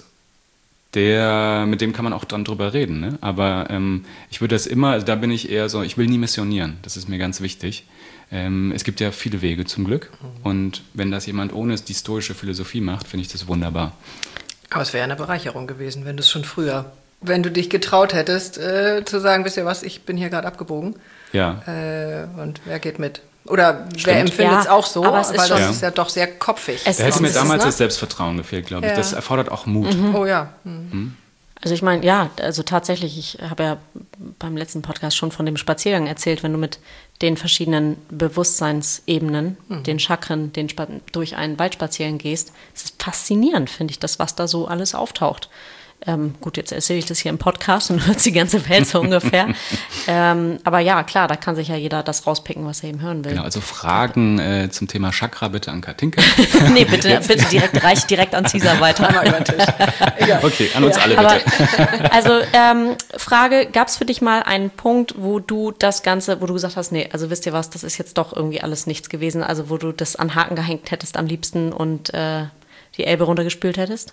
der, mit dem kann man auch dann drüber reden. Ne? Aber ähm, ich würde das immer, also da bin ich eher so, ich will nie missionieren. Das ist mir ganz wichtig. Ähm, es gibt ja viele Wege zum Glück. Mhm. Und wenn das jemand ohne die stoische Philosophie macht, finde ich das wunderbar. Aber es wäre eine Bereicherung gewesen, wenn du es schon früher, wenn du dich getraut hättest, äh, zu sagen, wisst ihr was, ich bin hier gerade abgebogen. Ja. Äh, und wer geht mit? Oder Stimmt. wer empfindet es ja, auch so, aber es ist weil schon, das ist ja doch sehr kopfig. Es da hätte mir damals es, ne? das Selbstvertrauen gefehlt, glaube ich. Ja. Das erfordert auch Mut. Mhm. Oh ja. Mhm. Also ich meine, ja, also tatsächlich, ich habe ja beim letzten Podcast schon von dem Spaziergang erzählt, wenn du mit den verschiedenen Bewusstseinsebenen, mhm. den Chakren, den Sp- durch einen Wald spazieren gehst, es ist faszinierend, finde ich, das, was da so alles auftaucht. Ähm, gut, jetzt erzähle ich das hier im Podcast und hört die ganze Welt so ungefähr. ähm, aber ja, klar, da kann sich ja jeder das rauspicken, was er eben hören will. Genau, also Fragen äh, zum Thema Chakra bitte an Katinka. nee, bitte, bitte direkt, reicht direkt an Cesar weiter. Über den Tisch. Okay, an uns ja. alle bitte. Aber, also ähm, Frage, gab es für dich mal einen Punkt, wo du das Ganze, wo du gesagt hast, nee, also wisst ihr was, das ist jetzt doch irgendwie alles nichts gewesen, also wo du das an Haken gehängt hättest am liebsten und äh, die Elbe runtergespült hättest?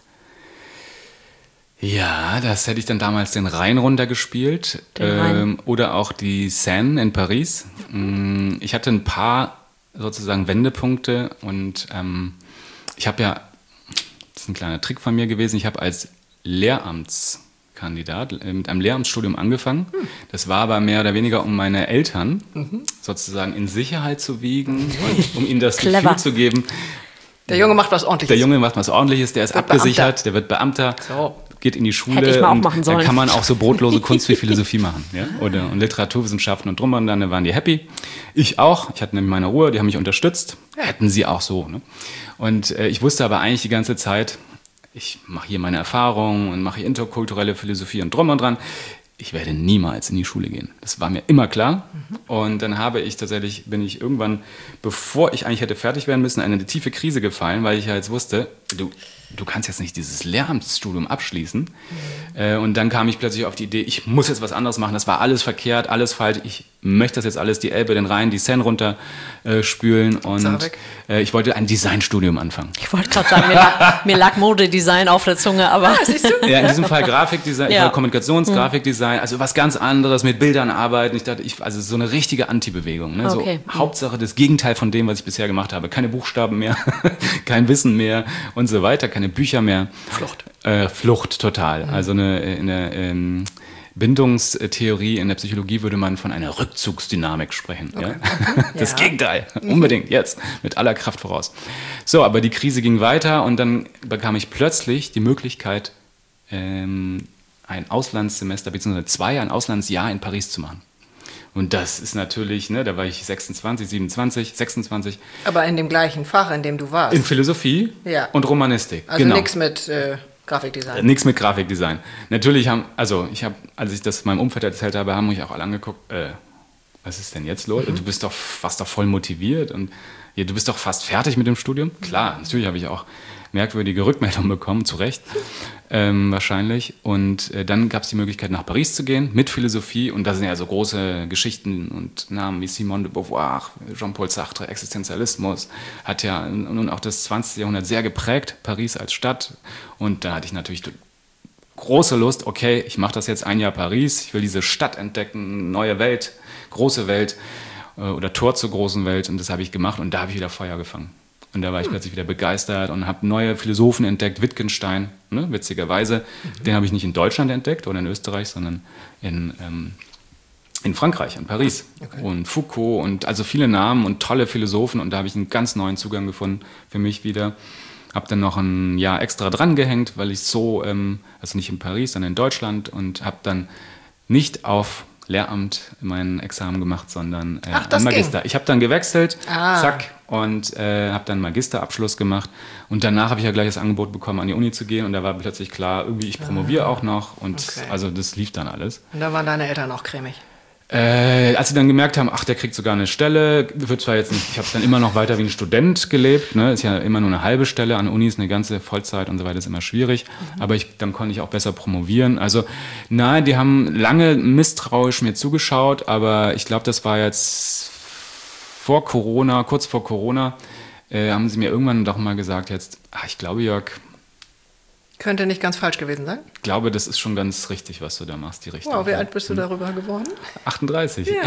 Ja, das hätte ich dann damals den Rhein runtergespielt ähm, oder auch die Seine in Paris. Ich hatte ein paar sozusagen Wendepunkte und ähm, ich habe ja, das ist ein kleiner Trick von mir gewesen, ich habe als Lehramtskandidat äh, mit einem Lehramtsstudium angefangen. Hm. Das war aber mehr oder weniger, um meine Eltern mhm. sozusagen in Sicherheit zu wiegen und um ihnen das Gefühl zu geben. Der Junge macht was Ordentliches. Der Junge macht was Ordentliches, der ist wird abgesichert, Beamter. der wird Beamter. So. geht in die Schule. Hätte ich mal auch und machen sollen. Dann kann man auch so brotlose Kunst wie Philosophie machen. Ja? Oder und Literaturwissenschaften und drum und dann waren die happy. Ich auch. Ich hatte nämlich meine Ruhe, die haben mich unterstützt. Hätten sie auch so. Ne? Und äh, ich wusste aber eigentlich die ganze Zeit, ich mache hier meine Erfahrungen und mache hier interkulturelle Philosophie und drum und dran. Ich werde niemals in die Schule gehen. Das war mir immer klar. Mhm. Und dann habe ich tatsächlich, bin ich irgendwann, bevor ich eigentlich hätte fertig werden müssen, in eine tiefe Krise gefallen, weil ich ja jetzt wusste, du, du kannst jetzt nicht dieses Lehramtsstudium abschließen. Mhm. Äh, und dann kam ich plötzlich auf die Idee, ich muss jetzt was anderes machen. Das war alles verkehrt, alles falsch. Ich möchte das jetzt alles, die Elbe, den Rhein, die Seine runter äh, spülen. Und äh, ich wollte ein Designstudium anfangen. Ich wollte gerade sagen, mir lag, mir lag Modedesign auf der Zunge, aber... Ah, siehst du? Ja, in diesem Fall Grafikdesign, ja. ich wollte Kommunikationsgrafikdesign, also was ganz anderes, mit Bildern arbeiten. Ich dachte, ich, also so eine richtige Anti-Bewegung. Ne? Okay. So, Hauptsache das Gegenteil von dem, was ich bisher gemacht habe. Keine Buchstaben mehr, kein Wissen mehr und so weiter, keine Bücher mehr. Flucht. Äh, Flucht, total. Mhm. Also eine, eine ähm, Bindungstheorie in der Psychologie würde man von einer Rückzugsdynamik sprechen. Okay. Ja? Das ja. Gegenteil, unbedingt, jetzt, mit aller Kraft voraus. So, aber die Krise ging weiter und dann bekam ich plötzlich die Möglichkeit, ähm, ein Auslandssemester, beziehungsweise zwei, ein Auslandsjahr in Paris zu machen. Und das ist natürlich, ne, da war ich sechsundzwanzig, siebenundzwanzig, sechsundzwanzig. Aber in dem gleichen Fach, in dem du warst. In Philosophie ja. und Romanistik. Also genau. nichts mit äh, Grafikdesign. Äh, nichts mit Grafikdesign. Natürlich haben, also ich habe, als ich das meinem Umfeld erzählt habe, haben mich auch alle angeguckt, äh, was ist denn jetzt los? Mhm. Du bist doch fast doch voll motiviert und ja, du bist doch fast fertig mit dem Studium. Klar, natürlich habe ich auch merkwürdige Rückmeldungen bekommen, zu Recht, ähm, wahrscheinlich. Und äh, dann gab es die Möglichkeit, nach Paris zu gehen mit Philosophie. Und da sind ja so große Geschichten und Namen wie Simone de Beauvoir, Jean-Paul Sartre, Existenzialismus, hat ja nun auch das zwanzigste Jahrhundert sehr geprägt, Paris als Stadt. Und da hatte ich natürlich große Lust, okay, ich mache das jetzt ein Jahr Paris, ich will diese Stadt entdecken, neue Welt, große Welt äh, oder Tor zur großen Welt. Und das habe ich gemacht und da habe ich wieder Feuer gefangen. Und da war ich plötzlich wieder begeistert und habe neue Philosophen entdeckt, Wittgenstein, ne, witzigerweise. Mhm. Den habe ich nicht in Deutschland entdeckt oder in Österreich, sondern in, ähm, in Frankreich, in Paris. Okay. Und Foucault und also viele Namen und tolle Philosophen. Und da habe ich einen ganz neuen Zugang gefunden für mich wieder. Habe dann noch ein Jahr extra dran gehängt, weil ich so, ähm, also nicht in Paris, sondern in Deutschland. Und habe dann nicht auf Lehramt mein Examen gemacht, sondern äh, Ach, das Magister. Ging. Ich habe dann gewechselt, ah. zack, und äh, habe dann Magisterabschluss gemacht. Und danach habe ich ja gleich das Angebot bekommen, an die Uni zu gehen. Und da war plötzlich klar, irgendwie ich promoviere ah. auch noch. Und okay. also das lief dann alles. Und da waren deine Eltern auch cremig? Äh, als sie dann gemerkt haben, ach, der kriegt sogar eine Stelle, wird zwar jetzt nicht, ich habe dann immer noch weiter wie ein Student gelebt, ne, ist ja immer nur eine halbe Stelle, an der Uni ist eine ganze Vollzeit und so weiter, ist immer schwierig, mhm. aber ich, dann konnte ich auch besser promovieren, also nein, die haben lange misstrauisch mir zugeschaut, aber ich glaube, das war jetzt vor Corona, kurz vor Corona, äh, haben sie mir irgendwann doch mal gesagt, jetzt, ach, ich glaube, Jörg, könnte nicht ganz falsch gewesen sein? Ich glaube, das ist schon ganz richtig, was du da machst, die Richtung. Wow, wie alt bist du darüber geworden? achtunddreißig. Ja.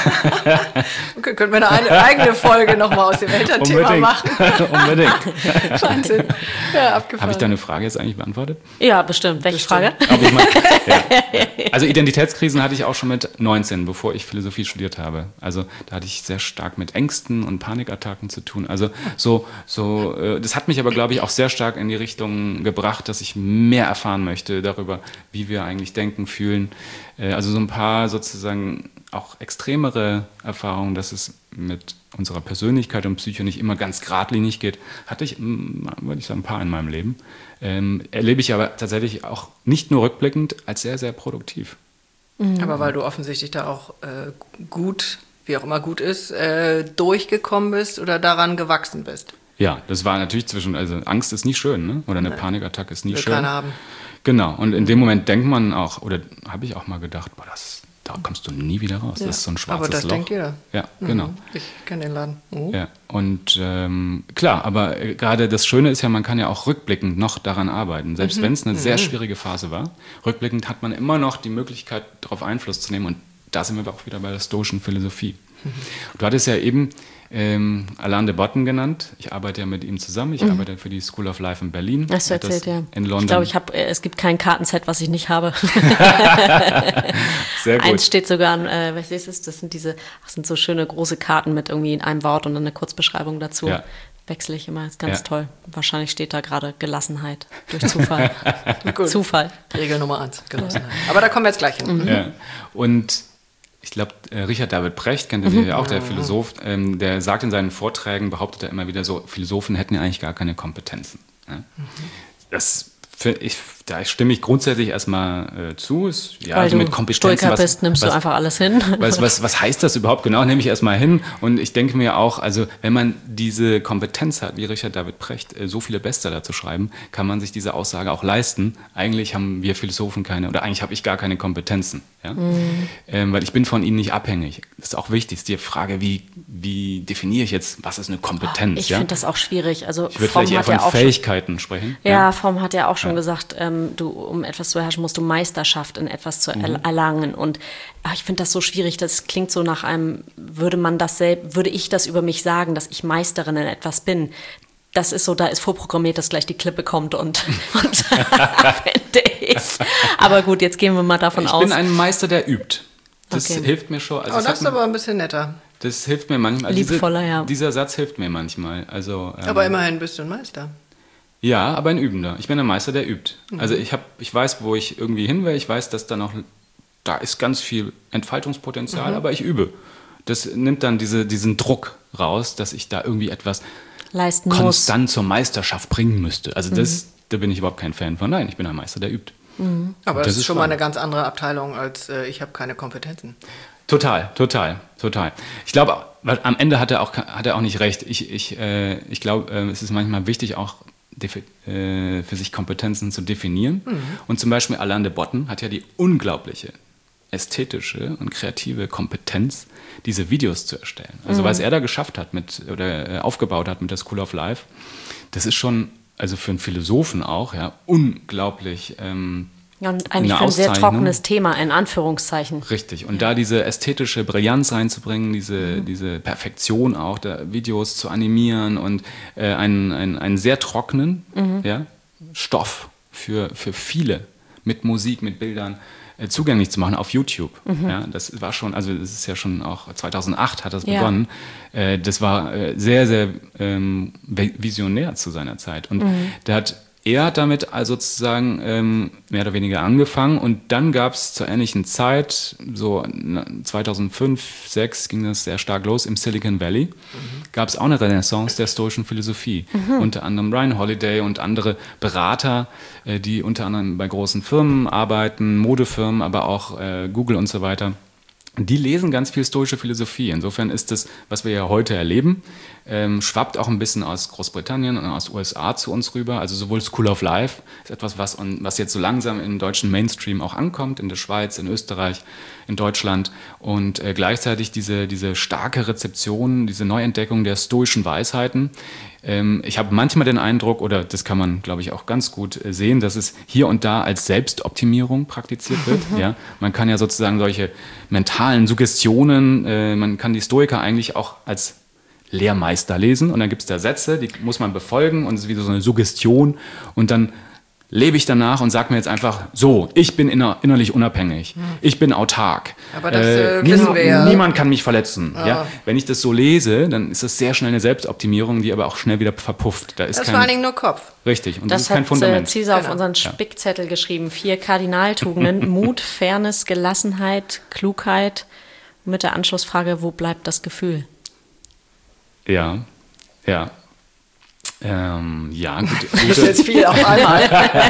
Okay, können wir eine eigene Folge nochmal aus dem Elternthema machen? Unbedingt. Wahnsinn. Ja, abgefahren. Habe ich deine Frage jetzt eigentlich beantwortet? Ja, bestimmt. Welche bestimmt. Frage? Aber ich mein, ja. Also Identitätskrisen hatte ich auch schon mit neunzehn, bevor ich Philosophie studiert habe. Also da hatte ich sehr stark mit Ängsten und Panikattacken zu tun. Also so, so, das hat mich aber, glaube ich, auch sehr stark in die Richtung gebracht, dass ich ich mehr erfahren möchte darüber, wie wir eigentlich denken, fühlen. Also so ein paar sozusagen auch extremere Erfahrungen, dass es mit unserer Persönlichkeit und Psyche nicht immer ganz geradlinig geht, hatte ich, würde ich sagen, ein paar in meinem Leben. Ähm, erlebe ich aber tatsächlich auch nicht nur rückblickend als sehr, sehr produktiv. Mhm. Aber weil du offensichtlich da auch äh, gut, wie auch immer gut ist, äh, durchgekommen bist oder daran gewachsen bist. Ja, das war natürlich zwischen, also Angst ist nie schön, ne? Oder eine Nein. Panikattacke ist nie Will schön. Keiner haben. Genau, und in dem Moment denkt man auch, oder habe ich auch mal gedacht, boah, das, da kommst du nie wieder raus, ja. Das ist so ein schwarzes Loch. Aber das Loch. Denkt jeder. Ja, mhm. genau. Ich kenne den Laden. Mhm. Ja, und ähm, klar, aber äh, gerade das Schöne ist ja, man kann ja auch rückblickend noch daran arbeiten, selbst mhm. wenn es eine mhm. sehr schwierige Phase war. Rückblickend hat man immer noch die Möglichkeit, darauf Einfluss zu nehmen und da sind wir auch wieder bei der stoischen Philosophie. Mhm. Du hattest ja eben Ähm, Alain de Botton genannt. Ich arbeite ja mit ihm zusammen. Ich mhm. arbeite für die School of Life in Berlin. Hast du erzählt, ja. In London. Ich glaube, ich hab, es gibt kein Kartenset, was ich nicht habe. Sehr gut. Eins steht sogar an, äh, was ist es? Das sind diese, das sind so schöne große Karten mit irgendwie in einem Wort und dann eine Kurzbeschreibung dazu. Ja. wechsle ich immer, ist ganz Ja. toll. Wahrscheinlich steht da gerade Gelassenheit durch Zufall. Gut. Zufall. Regel Nummer eins, Gelassenheit. Aber da kommen wir jetzt gleich hin. Mhm. Ja. Und ich glaube, Richard David Precht, kennt ihr ja auch, der Philosoph, ähm, der sagt in seinen Vorträgen, behauptet er immer wieder so, Philosophen hätten ja eigentlich gar keine Kompetenzen. Ja? Das für, ich, da stimme ich grundsätzlich erstmal äh, zu. Es, ja, Weil also du mit Kompetenzen, Stoiker was, bist, nimmst was, du einfach alles hin. Was, was, was heißt das überhaupt genau? Nehme ich erstmal hin. Und ich denke mir auch, also wenn man diese Kompetenz hat, wie Richard David Precht, äh, so viele Bestseller zu schreiben, kann man sich diese Aussage auch leisten. Eigentlich haben wir Philosophen keine, oder eigentlich habe ich gar keine Kompetenzen. Ja? Mhm. Ähm, weil ich bin von ihnen nicht abhängig. Das ist auch wichtig, ist die Frage, wie, wie definiere ich jetzt, was ist eine Kompetenz? Ich ja? finde das auch schwierig. Also Ich würde Fromm vielleicht eher hat von ja auch Fähigkeiten schon, sprechen. Ja, Ja, Fromm hat ja auch schon Ja. gesagt, ähm, du, um etwas zu beherrschen, musst du Meisterschaft in etwas zu Mhm. er erlangen. Und ach, ich finde das so schwierig. Das klingt so nach einem, würde man das selbst, würde ich das über mich sagen, dass ich Meisterin in etwas bin. Das ist so, da ist vorprogrammiert, dass gleich die Klippe kommt und, und finde ich. Aber gut, jetzt gehen wir mal davon ich aus. bin ein Meister, der übt. Das Okay. hilft mir schon. Also Oh, es das hat ist aber ein bisschen netter. Das hilft mir manchmal. Also Liebevoller, diese, ja. Dieser Satz hilft mir manchmal. Also, ähm, Aber immerhin bist du ein Meister. Ja, aber ein Übender. Ich bin ein Meister, der übt. Also ich, hab, ich weiß, wo ich irgendwie hin will. Ich weiß, dass da noch, da ist ganz viel Entfaltungspotenzial, aber ich übe. Das nimmt dann diese, diesen Druck raus, dass ich da irgendwie etwas leisten muss. konstant zur Meisterschaft bringen müsste. Also das, da bin ich überhaupt kein Fan von. Nein, ich bin ein Meister, der übt. Aber das, Das ist ist schon mal fein. eine ganz andere Abteilung als äh, ich habe keine Kompetenzen. Total, total, total. Ich glaube, weil am Ende hat er auch, hat er auch nicht recht. Ich, ich, äh, ich glaube, äh, es ist manchmal wichtig, auch defi- äh, für sich Kompetenzen zu definieren. Mhm. Und zum Beispiel Alain de Botton hat ja die unglaubliche ästhetische und kreative Kompetenz, diese Videos zu erstellen. Also was er da geschafft hat mit oder äh, aufgebaut hat mit der School of Life, das ist schon, also für einen Philosophen auch, ja, unglaublich. Ähm, Ja, und eigentlich eine für ein sehr Auszeichnung. trockenes Thema, in Anführungszeichen. Richtig. Und da diese ästhetische Brillanz reinzubringen, diese, diese Perfektion auch der Videos zu animieren und äh, einen, einen, einen sehr trockenen ja, Stoff für, für viele mit Musik, mit Bildern äh, zugänglich zu machen auf YouTube. Ja, das war schon, also das ist ja schon auch zweitausendacht hat das Ja. begonnen. Äh, das war äh, sehr, sehr ähm, visionär zu seiner Zeit. Und der hat Er hat damit also sozusagen ähm, mehr oder weniger angefangen und dann gab es zur ähnlichen Zeit, so zweitausendfünf, zweitausendsechs ging das sehr stark los im Silicon Valley, mhm. gab es auch eine Renaissance der stoischen Philosophie. Mhm. Unter anderem Ryan Holiday und andere Berater, äh, die unter anderem bei großen Firmen arbeiten, Modefirmen, aber auch äh, Google und so weiter. Die lesen ganz viel stoische Philosophie. Insofern ist das, was wir ja heute erleben, ähm, schwappt auch ein bisschen aus Großbritannien und aus U S A zu uns rüber. Also sowohl School of Life ist etwas, was, was jetzt so langsam im deutschen Mainstream auch ankommt, in der Schweiz, in Österreich, in Deutschland. Und äh, gleichzeitig diese, diese starke Rezeption, diese Neuentdeckung der stoischen Weisheiten. Ähm, ich habe manchmal den Eindruck, oder das kann man, glaube ich, auch ganz gut äh, sehen, dass es hier und da als Selbstoptimierung praktiziert wird. Ja? Man kann ja sozusagen solche mentalen Suggestionen, äh, man kann die Stoiker eigentlich auch als Lehrmeister lesen und dann gibt es da Sätze, die muss man befolgen und es ist wieder so eine Suggestion und dann lebe ich danach und sage mir jetzt einfach so, ich bin inner, innerlich unabhängig, ich bin autark. Aber das äh, wissen wir ja. Niemand kann mich verletzen. Ja. Ja? Wenn ich das so lese, dann ist das sehr schnell eine Selbstoptimierung, die aber auch schnell wieder verpufft. Da ist das ist kein, vor allen Dingen nur Kopf. Richtig, und das, Das ist kein hat Fundament. äh, Cäsar Genau. auf unseren Spickzettel geschrieben. Vier Kardinaltugenden, Mut, Fairness, Gelassenheit, Klugheit. Und mit der Anschlussfrage, wo bleibt das Gefühl? Ja, ja. Ähm, ja, gut, Das ist jetzt viel auf einmal.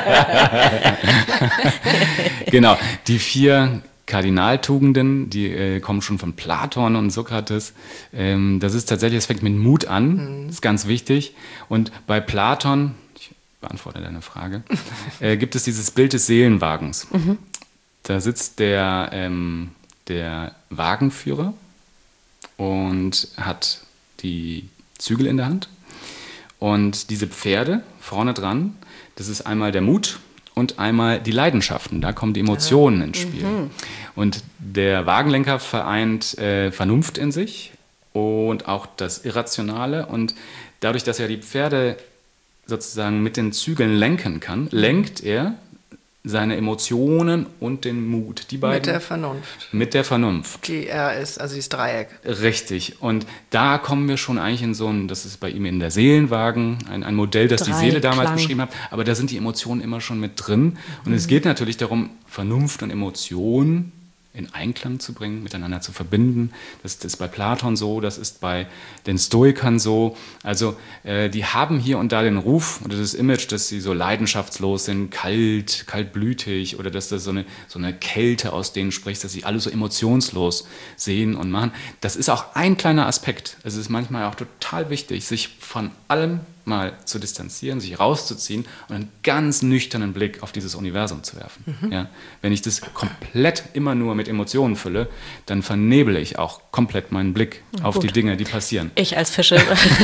genau. Die vier Kardinaltugenden, die äh, kommen schon von Platon und Sokrates. Ähm, das ist tatsächlich, es fängt mit Mut an, mhm. ist ganz wichtig. Und bei Platon, ich beantworte deine Frage, äh, gibt es dieses Bild des Seelenwagens. Mhm. Da sitzt der, ähm, der Wagenführer und hat die Zügel in der Hand. Und diese Pferde vorne dran, das ist einmal der Mut und einmal die Leidenschaften. Da kommen die Emotionen ins Spiel. Mhm. Und der Wagenlenker vereint äh, Vernunft in sich und auch das Irrationale. Und dadurch, dass er die Pferde sozusagen mit den Zügeln lenken kann, lenkt er seine Emotionen und den Mut. Die beiden. Mit der Vernunft. Mit der Vernunft. Die er ist, also dieses Dreieck. Richtig. Und da kommen wir schon eigentlich in so ein, das ist bei ihm in der Seelenwagen, ein, ein Modell, das die Seele damals beschrieben hat. Aber da sind die Emotionen immer schon mit drin. Und mhm. es geht natürlich darum, Vernunft und Emotionen in Einklang zu bringen, miteinander zu verbinden. Das, das ist bei Platon so, das ist bei den Stoikern so. Also äh, die haben hier und da den Ruf oder das Image, dass sie so leidenschaftslos sind, kalt, kaltblütig oder dass das so eine, so eine Kälte aus denen spricht, dass sie alle so emotionslos sehen und machen. Das ist auch ein kleiner Aspekt. Es ist manchmal auch total wichtig, sich von allem mal zu distanzieren, sich rauszuziehen und einen ganz nüchternen Blick auf dieses Universum zu werfen. Mhm. Ja, wenn ich das komplett immer nur mit Emotionen fülle, dann vernebele ich auch komplett meinen Blick auf Gut. die Dinge, die passieren. Ich als Fische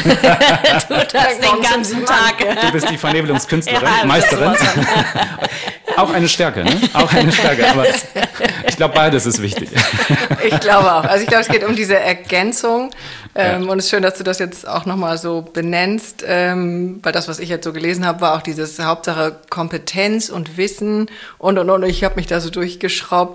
tue das den ganzen Tag. Du bist die Vernebelungskünstlerin, Ja, Meisterin. Auch eine Stärke, ne? Auch eine Stärke. Aber ich glaube, beides ist wichtig. Ich glaube auch. Also ich glaube, es geht um diese Ergänzung. Ähm, ja. Und es ist schön, dass du das jetzt auch nochmal so benennst, ähm, weil das, was ich jetzt so gelesen habe, war auch dieses Hauptsache Kompetenz und Wissen und, und, und. Ich habe mich da so durchgeschraubt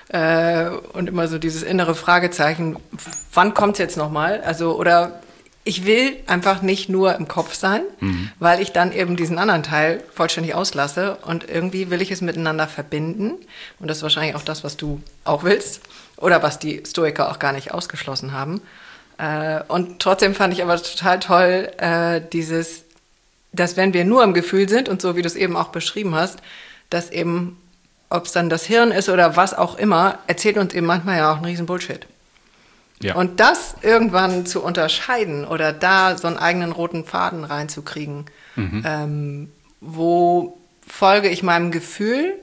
äh, und immer so dieses innere Fragezeichen, wann kommt es jetzt nochmal? Also, oder ich will einfach nicht nur im Kopf sein, mhm. weil ich dann eben diesen anderen Teil vollständig auslasse und irgendwie will ich es miteinander verbinden. Und das ist wahrscheinlich auch das, was du auch willst oder was die Stoiker auch gar nicht ausgeschlossen haben. Äh, und trotzdem fand ich aber total toll, äh, dieses, dass wenn wir nur im Gefühl sind und so wie du es eben auch beschrieben hast, dass eben, ob es dann das Hirn ist oder was auch immer, erzählt uns eben manchmal ja auch einen riesen Bullshit. Ja. Und das irgendwann zu unterscheiden oder da so einen eigenen roten Faden reinzukriegen, mhm. ähm, wo folge ich meinem Gefühl,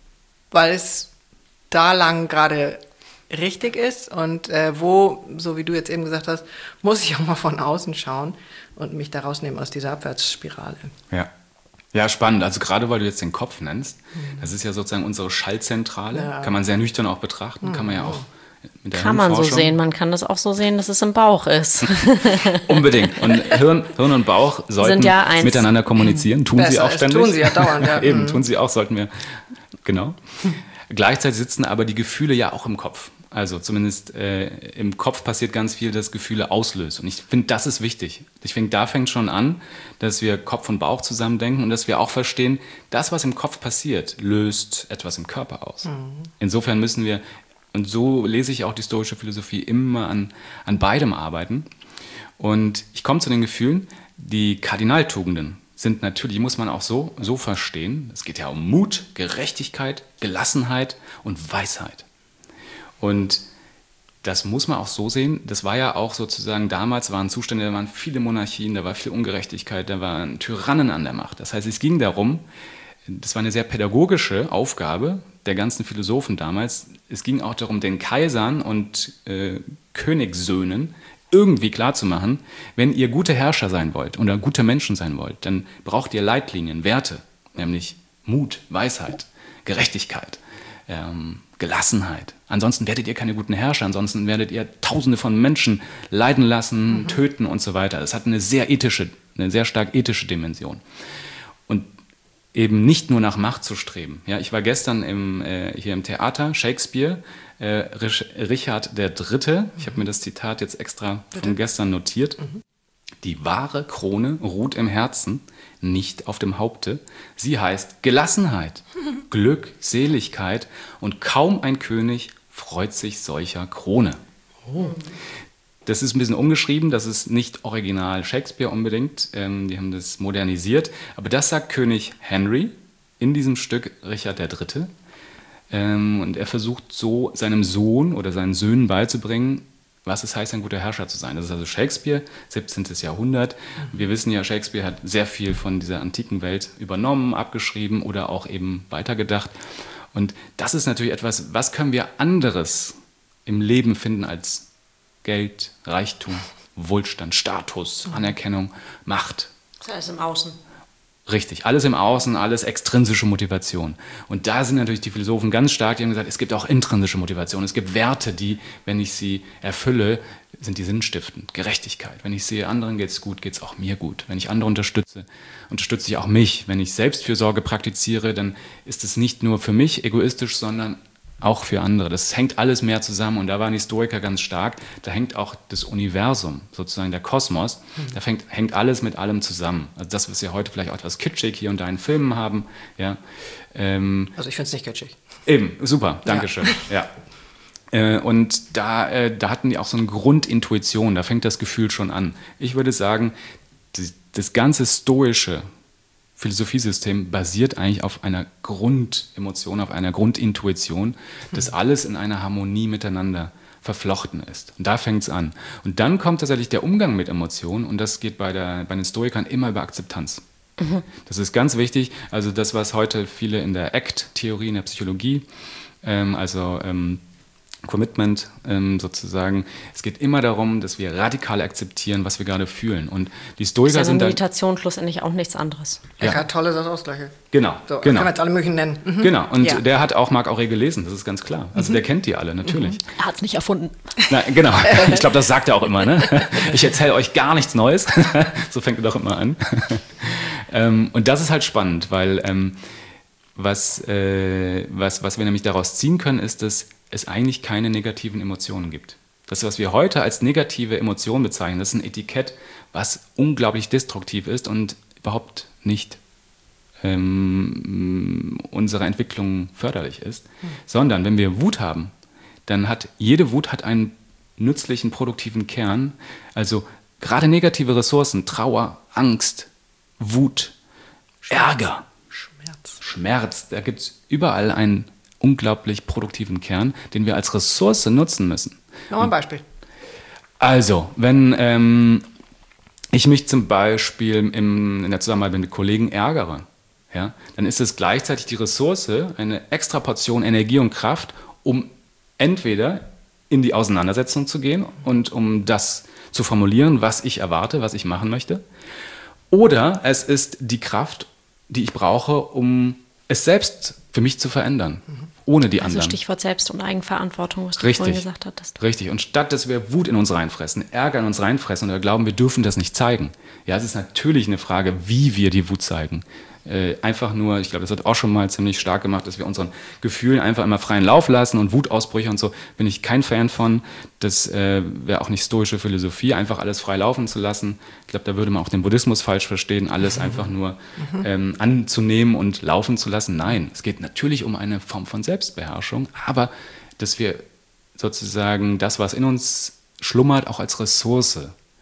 weil es da lang gerade richtig ist und äh, wo, so wie du jetzt eben gesagt hast, muss ich auch mal von außen schauen und mich da rausnehmen aus dieser Abwärtsspirale. Ja. Ja, spannend. Also gerade weil du jetzt den Kopf nennst, mhm. das ist ja sozusagen unsere Schaltzentrale, ja. kann man sehr nüchtern auch betrachten, mhm. kann man ja auch mit der Kann man so sehen, man kann das auch so sehen, dass es im Bauch ist. Unbedingt. Und Hirn, Hirn und Bauch sollten ja miteinander kommunizieren, tun Besser sie auch ist, ständig. Tun sie ja dauernd, ja. Eben, tun sie auch, sollten wir, genau. Gleichzeitig sitzen aber die Gefühle ja auch im Kopf. Also zumindest äh, im Kopf passiert ganz viel, das Gefühle auslöst. Und ich finde, das ist wichtig. Ich finde, da fängt schon an, dass wir Kopf und Bauch zusammen denken und dass wir auch verstehen, das, was im Kopf passiert, löst etwas im Körper aus. Mhm. Insofern müssen wir, und so lese ich auch die stoische Philosophie, immer an, an beidem arbeiten. Und ich komme zu den Gefühlen, die Kardinaltugenden sind natürlich, muss man auch so, so verstehen, es geht ja um Mut, Gerechtigkeit, Gelassenheit und Weisheit. Und das muss man auch so sehen, das war ja auch sozusagen, damals waren Zustände, da waren viele Monarchien, da war viel Ungerechtigkeit, da waren Tyrannen an der Macht. Das heißt, es ging darum, das war eine sehr pädagogische Aufgabe der ganzen Philosophen damals, es ging auch darum, den Kaisern und äh, Königssöhnen irgendwie klarzumachen, wenn ihr gute Herrscher sein wollt oder gute Menschen sein wollt, dann braucht ihr Leitlinien, Werte, nämlich Mut, Weisheit, Gerechtigkeit, ähm, Gelassenheit. Ansonsten werdet ihr keine guten Herrscher, ansonsten werdet ihr Tausende von Menschen leiden lassen, mhm. töten und so weiter. Das hat eine sehr ethische, eine sehr stark ethische Dimension. Und eben nicht nur nach Macht zu streben. Ja, ich war gestern im, äh, hier im Theater, Shakespeare, äh, Richard der Dritte, ich habe mir das Zitat jetzt extra von gestern notiert. Mhm. Die wahre Krone ruht im Herzen, nicht auf dem Haupte. Sie heißt Gelassenheit, Glück, Seligkeit und kaum ein König freut sich solcher Krone. Oh. Das ist ein bisschen umgeschrieben, das ist nicht original Shakespeare unbedingt, ähm, die haben das modernisiert, aber das sagt König Henry in diesem Stück Richard der Dritte. Ähm, und er versucht so seinem Sohn oder seinen Söhnen beizubringen, was es heißt, ein guter Herrscher zu sein. Das ist also Shakespeare, siebzehnten. Jahrhundert. Wir wissen ja, Shakespeare hat sehr viel von dieser antiken Welt übernommen, abgeschrieben oder auch eben weitergedacht. Und das ist natürlich etwas, was können wir anderes im Leben finden als Geld, Reichtum, Wohlstand, Status, Anerkennung, Macht. Das heißt im Außen. Richtig, alles im Außen, alles extrinsische Motivation. Und da sind natürlich die Philosophen ganz stark, die haben gesagt, es gibt auch intrinsische Motivation. Es gibt Werte, die, wenn ich sie erfülle, sind die sinnstiftend. Gerechtigkeit. Wenn ich sehe, anderen geht es gut, geht es auch mir gut. Wenn ich andere unterstütze, unterstütze ich auch mich. Wenn ich Selbstfürsorge praktiziere, dann ist es nicht nur für mich egoistisch, sondern auch für andere. Das hängt alles mehr zusammen und da waren die Stoiker ganz stark. Da hängt auch das Universum, sozusagen der Kosmos, mhm. da fängt, hängt alles mit allem zusammen. Also das, was wir heute vielleicht auch etwas kitschig hier und da in Filmen haben. Ja, ähm, also ich finde es nicht kitschig. Eben, super, Dankeschön. Ja. Ja. Äh, und da, äh, da hatten die auch so eine Grundintuition, da fängt das Gefühl schon an. Ich würde sagen, die, das ganze stoische Philosophiesystem basiert eigentlich auf einer Grundemotion, auf einer Grundintuition, dass alles in einer Harmonie miteinander verflochten ist. Und da fängt es an. Und dann kommt tatsächlich der Umgang mit Emotionen und das geht bei, der, bei den Stoikern immer über Akzeptanz. Mhm. Das ist ganz wichtig. Also das, was heute viele in der A C T-Theorie, in der Psychologie, ähm, also ähm, Commitment ähm, sozusagen. Es geht immer darum, dass wir radikal akzeptieren, was wir gerade fühlen. Und die Stoiker ist ja sind Meditation da, schlussendlich auch nichts anderes. Ja, Eckhart Tolle sagt auch das Gleiche. Genau. So, genau. Können wir jetzt alle möglichen nennen. Mhm. Genau. Und ja. der hat auch Marc Aurel gelesen, das ist ganz klar. Also mhm. der kennt die alle, natürlich. Mhm. Er hat es nicht erfunden. Na, genau. Ich glaube, das sagt er auch immer. Ne? Ich erzähle euch gar nichts Neues. So fängt er doch immer an. ähm, und das ist halt spannend, weil ähm, was, äh, was, was wir nämlich daraus ziehen können, ist, dass es eigentlich keine negativen Emotionen gibt. Das, was wir heute als negative Emotion bezeichnen, das ist ein Etikett, was unglaublich destruktiv ist und überhaupt nicht ähm, unserer Entwicklung förderlich ist. Mhm. Sondern wenn wir Wut haben, dann hat jede Wut hat einen nützlichen, produktiven Kern. Also gerade negative Ressourcen, Trauer, Angst, Wut, Ärger, Schmerz, Schmerz, da gibt es überall einen unglaublich produktiven Kern, den wir als Ressource nutzen müssen. Noch ein Beispiel. Also, wenn ähm, ich mich zum Beispiel im, in der Zusammenarbeit mit Kollegen ärgere, ja, dann ist es gleichzeitig die Ressource, eine extra Portion Energie und Kraft, um entweder in die Auseinandersetzung zu gehen und um das zu formulieren, was ich erwarte, was ich machen möchte. Oder es ist die Kraft, die ich brauche, um es selbst für mich zu verändern, mhm. ohne die anderen. Also Stichwort Selbst- und Eigenverantwortung, was du Richtig, vorhin gesagt hattest. Richtig. Und statt, dass wir Wut in uns reinfressen, Ärger in uns reinfressen oder glauben, wir dürfen das nicht zeigen. Ja, es ist natürlich eine Frage, wie wir die Wut zeigen. Äh, einfach nur, ich glaube, das wird auch schon mal ziemlich stark gemacht, dass wir unseren Gefühlen einfach immer freien Lauf lassen und Wutausbrüche und so, bin ich kein Fan von. Das äh, wäre auch nicht stoische Philosophie, einfach alles frei laufen zu lassen. Ich glaube, da würde man auch den Buddhismus falsch verstehen, alles mhm. einfach nur mhm. ähm, anzunehmen und laufen zu lassen. Nein, es geht natürlich um eine Form von Selbstbeherrschung, aber dass wir sozusagen das, was in uns schlummert, auch als Ressource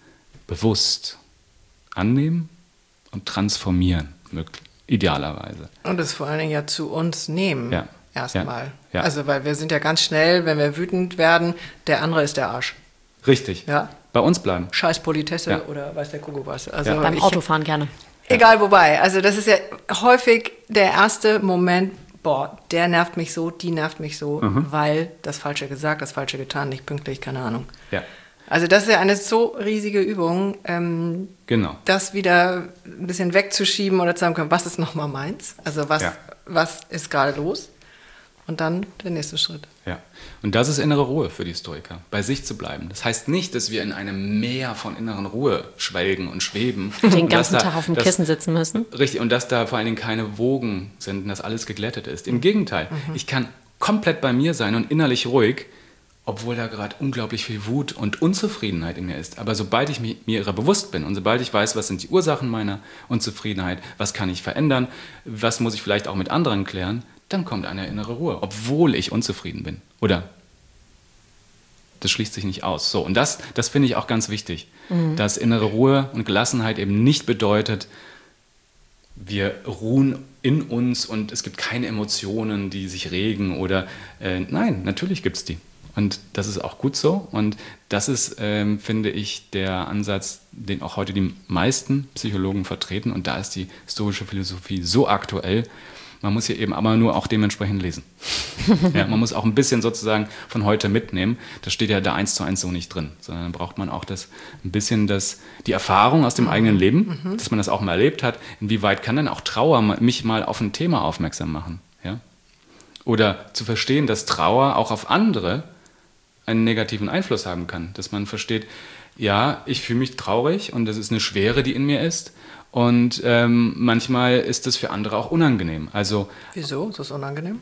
bewusst annehmen und transformieren, möglich. Idealerweise. Und es vor allen Dingen ja zu uns nehmen, ja. erstmal. Ja. Ja. Also, weil wir sind ja ganz schnell, wenn wir wütend werden, der andere ist der Arsch. Richtig. Ja. Bei uns bleiben. Scheiß Politesse ja. oder weiß der Kuckuck was. Also ja. Beim ich, Autofahren gerne. Egal wobei. Also das ist ja häufig der erste Moment, boah, der nervt mich so, die nervt mich so, mhm. weil das Falsche gesagt, das Falsche getan, nicht pünktlich, keine Ahnung. Ja. Also das ist ja eine so riesige Übung, ähm, genau. das wieder ein bisschen wegzuschieben oder zu sagen, was ist nochmal meins? Also was, ja. was ist gerade los? Und dann der nächste Schritt. Ja, und das ist innere Ruhe für die Stoiker, bei sich zu bleiben. Das heißt nicht, dass wir in einem Meer von inneren Ruhe schwelgen und schweben. Den und ganzen da, Tag auf dem das, Kissen sitzen müssen. Richtig, und dass da vor allen Dingen keine Wogen sind und dass alles geglättet ist. Im Gegenteil, mhm. ich kann komplett bei mir sein und innerlich ruhig, obwohl da gerade unglaublich viel Wut und Unzufriedenheit in mir ist. Aber sobald ich mir ihrer bewusst bin und sobald ich weiß, was sind die Ursachen meiner Unzufriedenheit, was kann ich verändern, was muss ich vielleicht auch mit anderen klären, dann kommt eine innere Ruhe, obwohl ich unzufrieden bin. Oder das schließt sich nicht aus. So, und das, das finde ich auch ganz wichtig, mhm. dass innere Ruhe und Gelassenheit eben nicht bedeutet, wir ruhen in uns und es gibt keine Emotionen, die sich regen oder äh, nein, natürlich gibt es die. Und das ist auch gut so. Und das ist, ähm, finde ich, der Ansatz, den auch heute die meisten Psychologen vertreten. Und da ist die stoische Philosophie so aktuell. Man muss hier eben aber nur auch dementsprechend lesen. Ja, man muss auch ein bisschen sozusagen von heute mitnehmen. Das steht ja da eins zu eins so nicht drin. Sondern dann braucht man auch das, ein bisschen das, die Erfahrung aus dem eigenen Leben, mhm. dass man das auch mal erlebt hat. Inwieweit kann denn auch Trauer mich mal auf ein Thema aufmerksam machen? Ja? Oder zu verstehen, dass Trauer auch auf andere einen negativen Einfluss haben kann. Dass man versteht, ja, ich fühle mich traurig und das ist eine Schwere, die in mir ist. Und ähm, manchmal ist das für andere auch unangenehm. Also, wieso ist das unangenehm?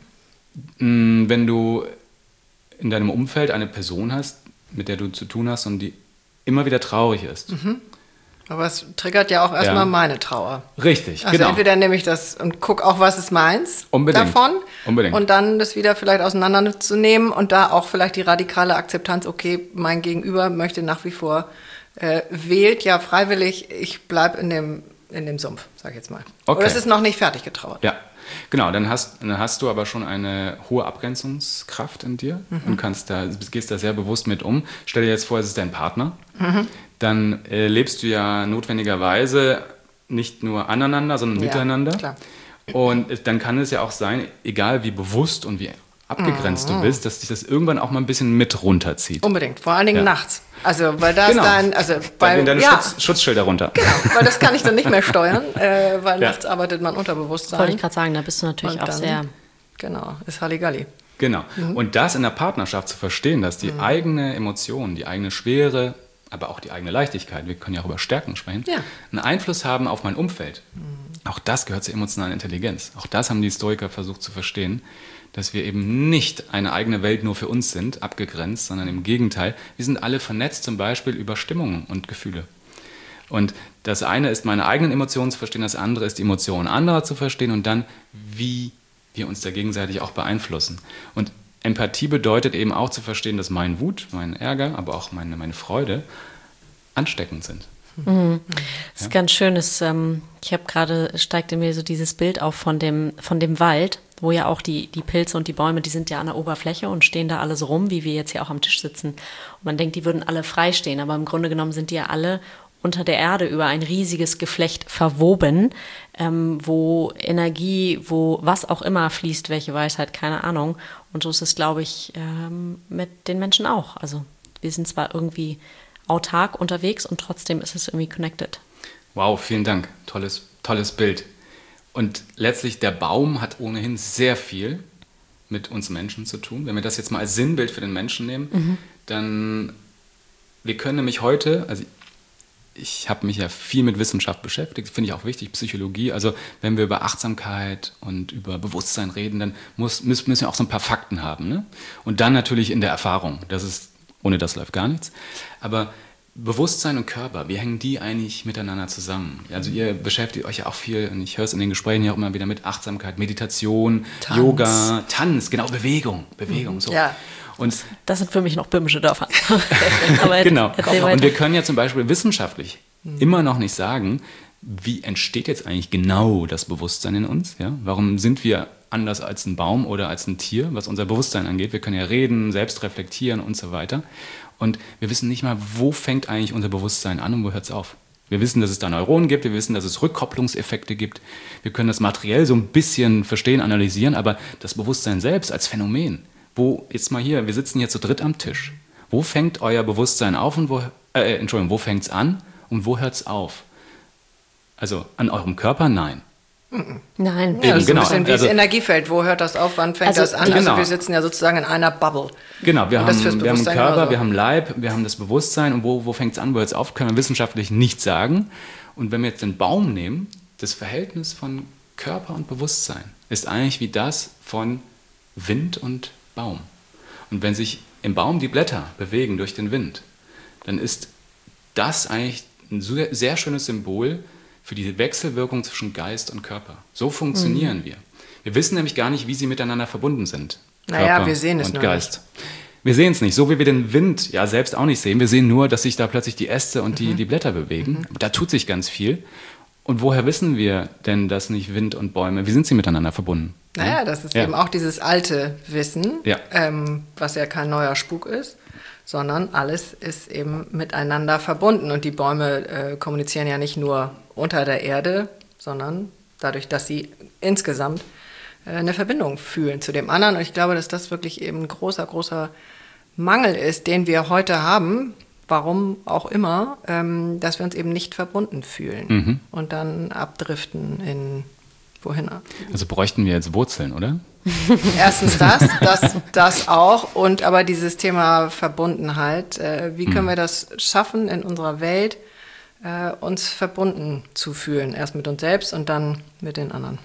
mh, wenn du in deinem Umfeld eine Person hast, mit der du zu tun hast und die immer wieder traurig ist. Mhm. Aber es triggert ja auch erstmal Ja. meine Trauer. Richtig, Also genau. entweder nehme ich das und gucke auch, was ist meins Unbedingt. davon. Unbedingt. Und dann das wieder vielleicht auseinanderzunehmen und da auch vielleicht die radikale Akzeptanz, okay, mein Gegenüber möchte nach wie vor, äh, wählt ja freiwillig, ich bleibe in dem, in dem Sumpf, sag ich jetzt mal. Okay. Oder es ist noch nicht fertig getrauert. Ja, genau. Dann hast, dann hast du aber schon eine hohe Abgrenzungskraft in dir Mhm. und kannst da, gehst da sehr bewusst mit um. Stell dir jetzt vor, es ist dein Partner. Mhm. Dann äh, lebst du ja notwendigerweise nicht nur aneinander, sondern Ja, miteinander. klar. Und es- dann kann es ja auch sein, egal wie bewusst und wie abgegrenzt Mhm. du bist, dass dich das irgendwann auch mal ein bisschen mit runterzieht. Unbedingt, vor allen Dingen Ja. nachts. Also, weil da Genau. ist dann, also Dann bei, gehen deine ja, Schutz, Schutzschilder runter. weil das kann ich dann nicht mehr steuern, äh, weil Ja. nachts arbeitet man Unterbewusstsein. Wollte ich gerade sagen, da bist du natürlich Und auch dann, sehr... Genau, ist Halligalli. Genau. Mhm. Und das in der Partnerschaft zu verstehen, dass die eigene Emotion, die eigene Schwere, aber auch die eigene Leichtigkeit, wir können ja auch über Stärken sprechen, Ja. einen Einfluss haben auf mein Umfeld. Auch das gehört zur emotionalen Intelligenz. Auch das haben die Stoiker versucht zu verstehen, dass wir eben nicht eine eigene Welt nur für uns sind, abgegrenzt, sondern im Gegenteil, wir sind alle vernetzt zum Beispiel über Stimmungen und Gefühle. Und das eine ist, meine eigenen Emotionen zu verstehen, das andere ist, die Emotionen anderer zu verstehen und dann, wie wir uns da gegenseitig auch beeinflussen. Und Empathie bedeutet eben auch zu verstehen, dass mein Wut, mein Ärger, aber auch meine, meine Freude ansteckend sind. Das ist ganz schön. Das, ähm, ich habe gerade, steigt in mir so dieses Bild auf von dem, von dem Wald, wo ja auch die, die Pilze und die Bäume, die sind ja an der Oberfläche und stehen da alle so rum, wie wir jetzt hier auch am Tisch sitzen. Und man denkt, die würden alle frei stehen, aber im Grunde genommen sind die ja alle unter der Erde über ein riesiges Geflecht verwoben, ähm, wo Energie, wo was auch immer fließt, welche Weisheit, keine Ahnung. Und so ist es, glaube ich, ähm, mit den Menschen auch. Also wir sind zwar irgendwie autark unterwegs und trotzdem ist es irgendwie connected. Wow, vielen Dank. Tolles, tolles Bild. Und letztlich, der Baum hat ohnehin sehr viel mit uns Menschen zu tun. Wenn wir das jetzt mal als Sinnbild für den Menschen nehmen, mhm. dann, wir können nämlich heute, also ich habe mich ja viel mit Wissenschaft beschäftigt, finde ich auch wichtig, Psychologie. Also wenn wir über Achtsamkeit und über Bewusstsein reden, dann muss, müssen wir auch so ein paar Fakten haben. Ne? Und dann natürlich in der Erfahrung. Das ist, ohne das läuft gar nichts. Aber Bewusstsein und Körper, wie hängen die eigentlich miteinander zusammen? Also ihr beschäftigt euch ja auch viel, und ich höre es in den Gesprächen ja auch immer wieder mit Achtsamkeit, Meditation, Tanz. Yoga, Tanz, genau, Bewegung, Bewegung, so. Ja. Und das sind für mich noch böhmische Dörfer. Aber jetzt, genau. erzähl Und weiter. wir können ja zum Beispiel wissenschaftlich mhm. immer noch nicht sagen, wie entsteht jetzt eigentlich genau das Bewusstsein in uns? Ja? Warum sind wir anders als ein Baum oder als ein Tier, was unser Bewusstsein angeht? Wir können ja reden, selbst reflektieren und so weiter. Und wir wissen nicht mal, wo fängt eigentlich unser Bewusstsein an und wo hört es auf. Wir wissen, dass es da Neuronen gibt, wir wissen, dass es Rückkopplungseffekte gibt. Wir können das materiell so ein bisschen verstehen, analysieren, aber das Bewusstsein selbst als Phänomen, wo, jetzt mal hier, wir sitzen hier zu dritt am Tisch. Wo fängt euer Bewusstsein auf und wo, äh, Entschuldigung, wo fängt es an und wo hört es auf? Also an eurem Körper? Nein. Nein. Ja, das ist genau. ein bisschen wie Also- das Energiefeld. Wo hört das auf? Wann fängt Also das an? die- Also Genau. wir sitzen ja sozusagen in einer Bubble. Genau, wir Und haben, das fürs wir haben Bewusstsein Körper, genauso. wir haben Leib, wir haben das Bewusstsein und wo, wo fängt es an, wo hört es auf, können wir wissenschaftlich nicht sagen. Und wenn wir jetzt den Baum nehmen, das Verhältnis von Körper und Bewusstsein ist eigentlich wie das von Wind und Baum. Und wenn sich im Baum die Blätter bewegen durch den Wind, dann ist das eigentlich ein sehr, sehr schönes Symbol für die Wechselwirkung zwischen Geist und Körper. So funktionieren Mhm. wir. Wir wissen nämlich gar nicht, wie sie miteinander verbunden sind. Naja, Körper wir sehen es und nur Geist. Wir sehen es nicht, so wie wir den Wind ja selbst auch nicht sehen. Wir sehen nur, dass sich da plötzlich die Äste und die, Mhm. die Blätter bewegen. Aber da tut sich ganz viel. Und woher wissen wir denn, dass nicht Wind und Bäume, wie sind sie miteinander verbunden? Naja, das ist Ja. eben auch dieses alte Wissen, Ja. ähm, was ja kein neuer Spuk ist, sondern alles ist eben miteinander verbunden. Und die Bäume äh, kommunizieren ja nicht nur unter der Erde, sondern dadurch, dass sie insgesamt äh, eine Verbindung fühlen zu dem anderen. Und ich glaube, dass das wirklich eben ein großer, großer Mangel ist, den wir heute haben, warum auch immer, ähm, dass wir uns eben nicht verbunden fühlen Mhm. und dann abdriften in wohin. Also bräuchten wir jetzt Wurzeln, oder? Erstens das, das, das auch. Und aber dieses Thema Verbundenheit, äh, wie können wir das schaffen in unserer Welt, äh, uns verbunden zu fühlen? Erst mit uns selbst und dann mit den anderen.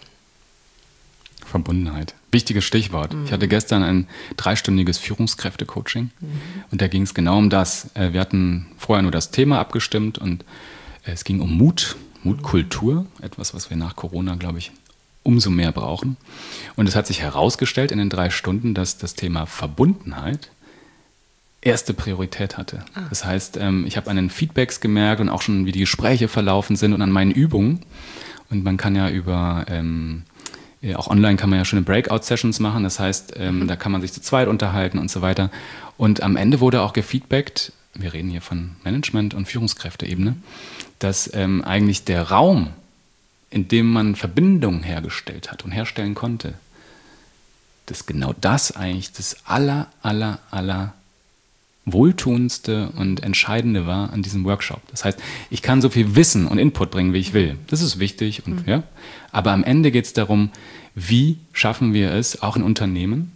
Verbundenheit. Wichtiges Stichwort. Mhm. Ich hatte gestern ein dreistündiges Führungskräfte-Coaching mhm. und da ging es genau um das. Wir hatten vorher nur das Thema abgestimmt und es ging um Mut, Mutkultur, etwas, was wir nach Corona, glaube ich, umso mehr brauchen. Und es hat sich herausgestellt in den drei Stunden, dass das Thema Verbundenheit erste Priorität hatte. Ah. Das heißt, ich habe an den Feedbacks gemerkt und auch schon, wie die Gespräche verlaufen sind und an meinen Übungen. Und man kann ja über, ähm, auch online kann man ja schöne Breakout-Sessions machen. Das heißt, ähm, mhm. da kann man sich zu zweit unterhalten und so weiter. Und am Ende wurde auch gefeedbackt, wir reden hier von Management- und Führungskräfteebene, dass ähm, eigentlich der Raum, in dem man Verbindungen hergestellt hat und herstellen konnte, dass genau das eigentlich das aller, aller, aller wohltuendste und entscheidende war an diesem Workshop. Das heißt, ich kann so viel Wissen und Input bringen, wie ich will. Das ist wichtig. Und, mhm. ja. Aber am Ende geht es darum, wie schaffen wir es, auch in Unternehmen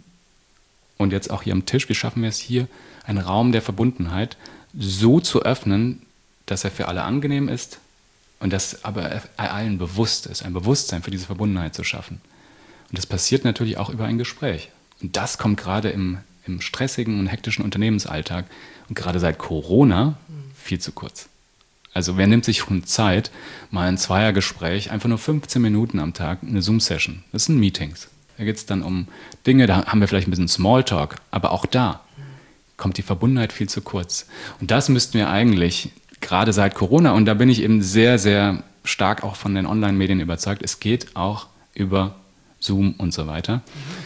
und jetzt auch hier am Tisch, wie schaffen wir es hier, einen Raum der Verbundenheit so zu öffnen, dass er für alle angenehm ist und dass aber allen bewusst ist, ein Bewusstsein für diese Verbundenheit zu schaffen. Und das passiert natürlich auch über ein Gespräch. Und das kommt gerade im, im stressigen und hektischen Unternehmensalltag und gerade seit Corona viel zu kurz. Also wer nimmt sich schon Zeit, mal ein Zweiergespräch, einfach nur fünfzehn Minuten am Tag, eine Zoom-Session. Das sind Meetings. Da geht es dann um Dinge, da haben wir vielleicht ein bisschen Smalltalk, aber auch da kommt die Verbundenheit viel zu kurz. Und das müssten wir eigentlich, gerade seit Corona, und da bin ich eben sehr, sehr stark auch von den Online-Medien überzeugt, es geht auch über Zoom und so weiter,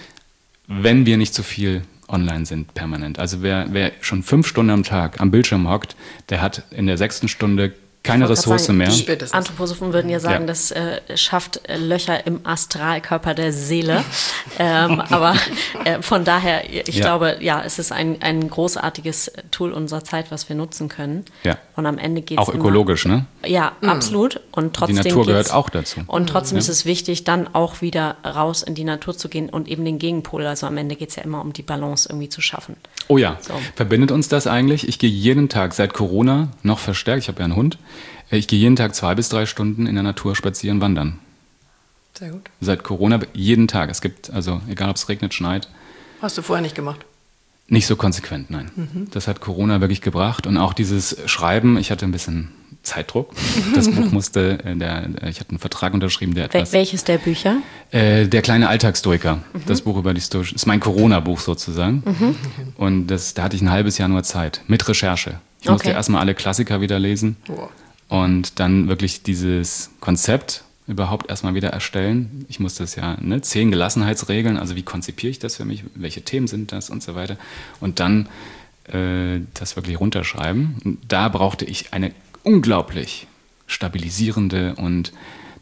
mhm. wenn wir nicht zu viel online sind permanent. Also wer, wer schon fünf Stunden am Tag am Bildschirm hockt, der hat in der sechsten Stunde keine Ressource sagen, mehr. Die Anthroposophen würden ja sagen, ja. das äh, schafft äh, Löcher im Astralkörper der Seele. ähm, aber äh, von daher, ich ja. glaube, ja, es ist ein, ein großartiges Tool unserer Zeit, was wir nutzen können. Ja. Und am Ende geht es auch ökologisch, immer, ne? Ja, mhm. absolut. Und trotzdem die Natur gehört auch dazu. Und trotzdem ja. ist es wichtig, dann auch wieder raus in die Natur zu gehen und eben den Gegenpol. Also am Ende geht es ja immer um die Balance irgendwie zu schaffen. Oh ja, so. Verbindet uns das eigentlich? Ich gehe jeden Tag seit Corona noch verstärkt, ich habe ja einen Hund, ich gehe jeden Tag zwei bis drei Stunden in der Natur spazieren, wandern. Sehr gut. Seit Corona jeden Tag. Es gibt, also egal ob es regnet, schneit. Hast du vorher nicht gemacht? Nicht so konsequent, nein. Mhm. Das hat Corona wirklich gebracht. Und auch dieses Schreiben, ich hatte ein bisschen Zeitdruck. Das Buch musste, der, ich hatte einen Vertrag unterschrieben, der etwas... Welches der Bücher? Äh, der kleine Alltagsstoiker. Mhm. Das Buch über die Stoischen. Das ist mein Corona-Buch sozusagen. Mhm. Und das, da hatte ich ein halbes Jahr nur Zeit. Mit Recherche. Ich okay. musste erstmal alle Klassiker wieder lesen. Wow. Und dann wirklich dieses Konzept überhaupt erstmal wieder erstellen. Ich musste es ja, ne, zehn Gelassenheitsregeln, also wie konzipiere ich das für mich, welche Themen sind das und so weiter. Und dann äh, das wirklich runterschreiben. Und da brauchte ich eine unglaublich stabilisierende und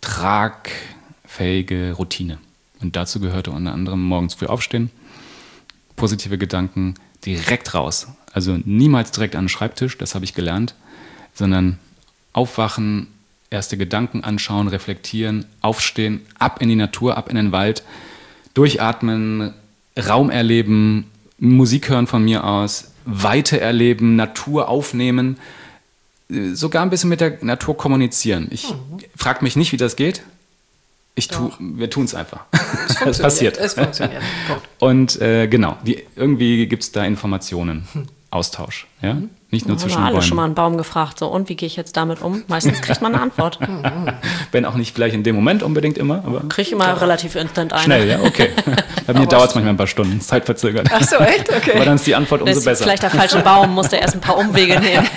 tragfähige Routine. Und dazu gehörte unter anderem morgens früh aufstehen, positive Gedanken direkt raus. Also niemals direkt an den Schreibtisch, das habe ich gelernt, sondern aufwachen, erste Gedanken anschauen, reflektieren, aufstehen, ab in die Natur, ab in den Wald, durchatmen, Raum erleben, Musik hören von mir aus, Weite erleben, Natur aufnehmen, sogar ein bisschen mit der Natur kommunizieren. Ich mhm. frage mich nicht, wie das geht. Ich tu, wir tun es einfach. Es das passiert. Es funktioniert. Und äh, genau, die, irgendwie gibt es da Informationen, hm. Austausch. Ja? Mhm. Nicht nur da zwischen haben wir alle Bäumen. schon mal einen Baum gefragt, so, und wie gehe ich jetzt damit um? Meistens kriegt man eine Antwort. Wenn auch nicht vielleicht in dem Moment unbedingt immer. Aber kriege ich immer ja. relativ instant eine. Schnell, ja, okay. Bei mir dauert es manchmal ein paar Stunden, zeitverzögert. Ach so, echt? Okay. Aber dann ist die Antwort umso das ist besser. Vielleicht der falsche Baum, musste erst ein paar Umwege nehmen.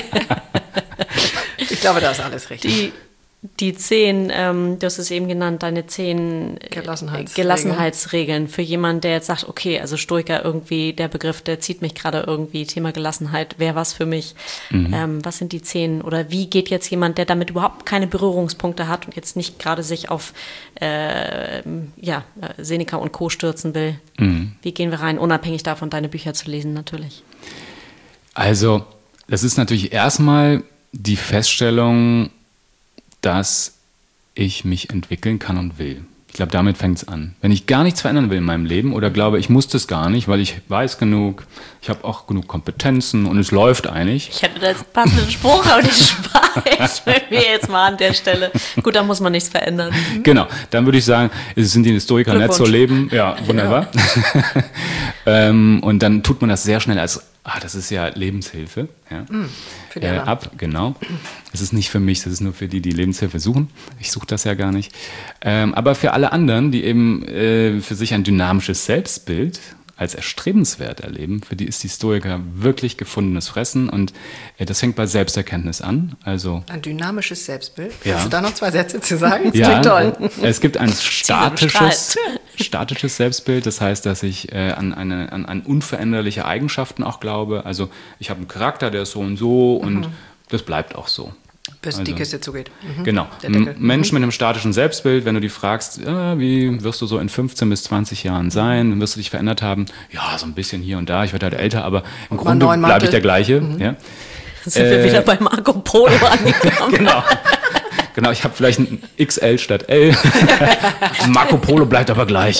Ich glaube, da ist alles richtig. Die, die zehn, ähm, du hast es eben genannt, deine zehn Gelassenheitsregeln. Gelassenheitsregeln für jemanden, der jetzt sagt, okay, also Stoiker irgendwie, der Begriff, der zieht mich gerade irgendwie, Thema Gelassenheit, wäre was für mich. Mhm. Ähm, was sind die zehn? Oder wie geht jetzt jemand, der damit überhaupt keine Berührungspunkte hat und jetzt nicht gerade sich auf äh, ja, Seneca und Co. stürzen will? Mhm. Wie gehen wir rein, unabhängig davon, deine Bücher zu lesen, natürlich? Also, das ist natürlich erstmal die Feststellung, dass ich mich entwickeln kann und will. Ich glaube, damit fängt es an. Wenn ich gar nichts verändern will in meinem Leben oder glaube, ich muss das gar nicht, weil ich weiß genug, ich habe auch genug Kompetenzen und es läuft eigentlich. Ich hätte da jetzt einen passenden Spruch, aber den spare ich mir jetzt mal an der Stelle. Gut, da muss man nichts verändern. Genau, dann würde ich sagen, es sind die Historiker nett so leben. Ja, wunderbar. Ja. ähm, und dann tut man das sehr schnell als, ah, das ist ja Lebenshilfe. Ja. Mm, für die äh, ab, genau. Das ist nicht für mich, das ist nur für die, die Lebenshilfe suchen. Ich suche das ja gar nicht. Ähm, aber für alle anderen, die eben äh, für sich ein dynamisches Selbstbild als erstrebenswert erleben, für die ist die Stoiker wirklich gefundenes Fressen und äh, das fängt bei Selbsterkenntnis an. Also ein dynamisches Selbstbild. Ja. Kannst du da noch zwei Sätze zu sagen? Das ja, klingt toll. Es gibt ein statisches, statisches Selbstbild, das heißt, dass ich äh, an, eine, an, an unveränderliche Eigenschaften auch glaube. Also ich habe einen Charakter, der ist so und so und mhm. das bleibt auch so. Bis also, die Kiste zugeht. Mhm. Genau. M- Menschen mit einem statischen Selbstbild, wenn du die fragst, äh, wie wirst du so in fünfzehn bis zwanzig Jahren sein, wirst du dich verändert haben? Ja, so ein bisschen hier und da, ich werde halt älter, aber im und Grunde bleibe ich der gleiche. Mhm. Ja. Sind äh, wir wieder bei Marco Polo angekommen. Genau. Genau, ich habe vielleicht ein X L statt L. Marco Polo bleibt aber gleich.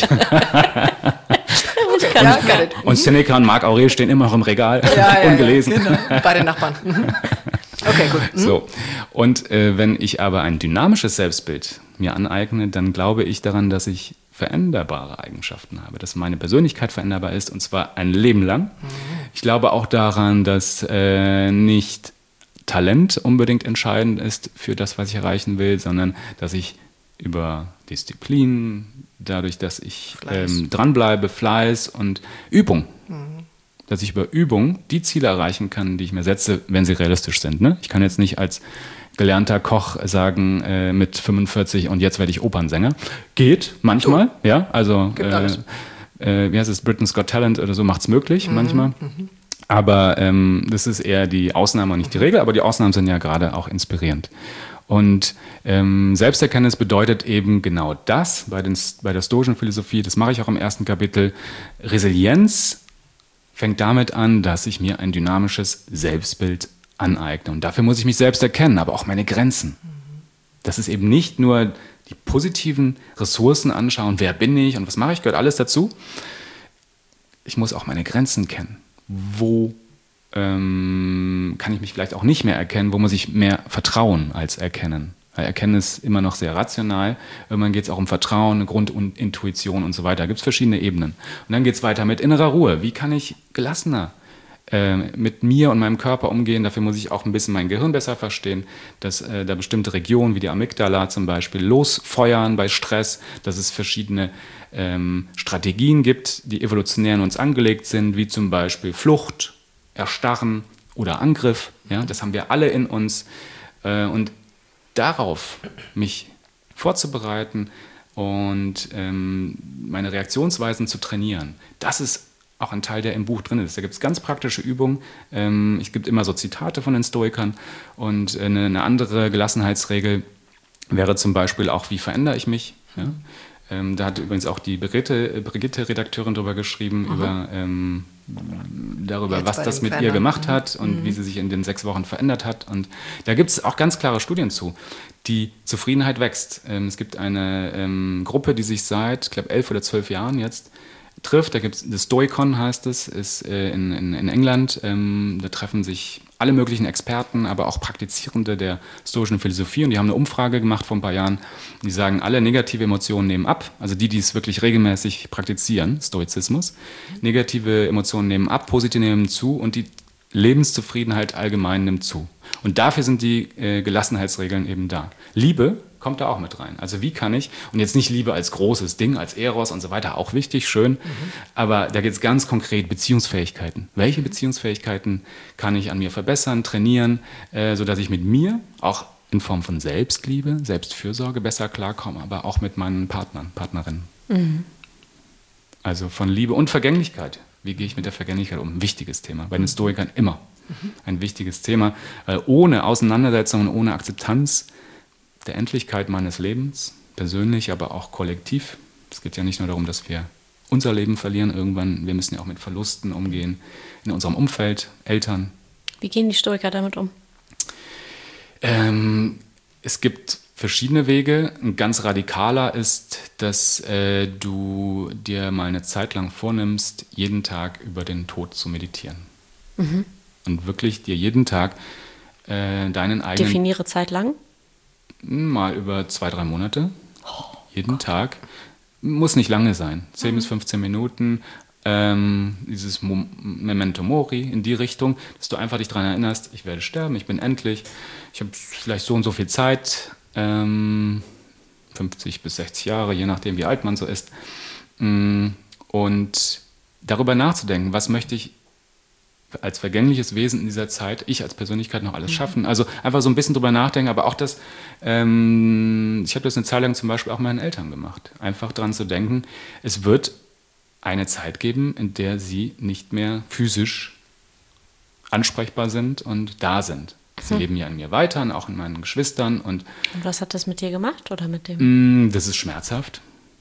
Okay, ja, und, und Seneca und Marc Aurel stehen immer noch im Regal, ja, ja, ungelesen. Ja, genau. Bei den Nachbarn. Okay, gut. Mhm. So. Und äh, wenn ich aber ein dynamisches Selbstbild mir aneigne, dann glaube ich daran, dass ich veränderbare Eigenschaften habe, dass meine Persönlichkeit veränderbar ist und zwar ein Leben lang. Mhm. Ich glaube auch daran, dass äh, nicht Talent unbedingt entscheidend ist für das, was ich erreichen will, sondern dass ich über Disziplin, dadurch, dass ich ähm, dranbleibe, Fleiß und Übung, mhm. dass ich über Übung die Ziele erreichen kann, die ich mir setze, wenn sie realistisch sind. Ne? Ich kann jetzt nicht als gelernter Koch sagen äh, mit fünfundvierzig und jetzt werde ich Opernsänger. Geht manchmal, oh. ja, also äh, äh, wie heißt es, Britain's Got Talent oder so macht es möglich mhm. manchmal. Mhm. Aber ähm, das ist eher die Ausnahme und nicht die Regel, aber die Ausnahmen sind ja gerade auch inspirierend. Und ähm, Selbsterkenntnis bedeutet eben genau das bei, den, bei der stoischen Philosophie, das mache ich auch im ersten Kapitel. Resilienz fängt damit an, dass ich mir ein dynamisches Selbstbild aneigne. Und dafür muss ich mich selbst erkennen, aber auch meine Grenzen. Das ist eben nicht nur die positiven Ressourcen anschauen, wer bin ich und was mache ich, gehört alles dazu. Ich muss auch meine Grenzen kennen. Wo ähm, kann ich mich vielleicht auch nicht mehr erkennen, wo muss ich mehr vertrauen als erkennen. Weil Erkennen ist immer noch sehr rational. Irgendwann geht es auch um Vertrauen, Grundintuition und so weiter. Da gibt es verschiedene Ebenen. Und dann geht es weiter mit innerer Ruhe. Wie kann ich gelassener äh, mit mir und meinem Körper umgehen? Dafür muss ich auch ein bisschen mein Gehirn besser verstehen, dass äh, da bestimmte Regionen wie die Amygdala zum Beispiel losfeuern bei Stress, dass es verschiedene ähm, Strategien gibt, die evolutionär in uns angelegt sind, wie zum Beispiel Flucht, Erstarren oder Angriff. Ja, das haben wir alle in uns. Äh, und darauf mich vorzubereiten und ähm, meine Reaktionsweisen zu trainieren, das ist auch ein Teil, der im Buch drin ist. Da gibt es ganz praktische Übungen. Ähm, es gibt immer so Zitate von den Stoikern und eine, eine andere Gelassenheitsregel wäre zum Beispiel auch, wie verändere ich mich? Ja? Ähm, da hat übrigens auch die Brigitte, Brigitte Redakteurin darüber geschrieben, mhm. über, ähm, darüber, Jetzt was das mit Verändern. ihr gemacht hat und mhm. wie sie sich in den sechs Wochen verändert hat. Und da gibt es auch ganz klare Studien zu. Die Zufriedenheit wächst. Ähm, es gibt eine ähm, Gruppe, die sich seit, ich glaube, elf oder zwölf Jahren jetzt trifft. Da gibt es, das Stoikon heißt es, ist äh, in, in, in England. Ähm, da treffen sich alle möglichen Experten, aber auch Praktizierende der stoischen Philosophie. Und die haben eine Umfrage gemacht vor ein paar Jahren. Die sagen, alle negative Emotionen nehmen ab. Also die, die es wirklich regelmäßig praktizieren, Stoizismus. Negative Emotionen nehmen ab, positive nehmen zu und die Lebenszufriedenheit allgemein nimmt zu. Und dafür sind die äh, Gelassenheitsregeln eben da. Liebe kommt da auch mit rein. Also wie kann ich, und jetzt nicht Liebe als großes Ding, als Eros und so weiter, auch wichtig, schön, mhm. aber da geht es ganz konkret, Beziehungsfähigkeiten. Welche Beziehungsfähigkeiten kann ich an mir verbessern, trainieren, äh, sodass ich mit mir auch in Form von Selbstliebe, Selbstfürsorge besser klarkomme, aber auch mit meinen Partnern, Partnerinnen. Mhm. Also von Liebe und Vergänglichkeit. Wie gehe ich mit der Vergänglichkeit um? Ein wichtiges Thema. Bei den Stoikern immer mhm. ein wichtiges Thema. Weil ohne Auseinandersetzung und ohne Akzeptanz der Endlichkeit meines Lebens, persönlich, aber auch kollektiv. Es geht ja nicht nur darum, dass wir unser Leben verlieren irgendwann. Wir müssen ja auch mit Verlusten umgehen in unserem Umfeld, Eltern. Wie gehen die Stoiker damit um? Ähm, es gibt verschiedene Wege. Ein ganz radikaler ist, dass äh, du dir mal eine Zeit lang vornimmst, jeden Tag über den Tod zu meditieren. Mhm. Und wirklich dir jeden Tag äh, deinen eigenen... Definiere Zeit lang? Mal über zwei, drei Monate. Oh, jeden Gott. Tag. Muss nicht lange sein. zehn mhm. bis fünfzehn Minuten. Ähm, dieses Mo- Memento Mori in die Richtung, dass du einfach dich daran erinnerst, ich werde sterben, ich bin endlich, ich habe vielleicht so und so viel Zeit, ähm, fünfzig bis sechzig Jahre, je nachdem wie alt man so ist, und darüber nachzudenken, was möchte ich als vergängliches Wesen in dieser Zeit, ich als Persönlichkeit noch alles schaffen. Also einfach so ein bisschen drüber nachdenken, aber auch das, ähm, ich habe das eine Zeit lang zum Beispiel auch meinen Eltern gemacht, einfach dran zu denken, es wird eine Zeit geben, in der sie nicht mehr physisch ansprechbar sind und da sind. Sie hm. leben ja in mir weiter und auch in meinen Geschwistern. Und, und was hat das mit dir gemacht oder mit dem? Das ist schmerzhaft.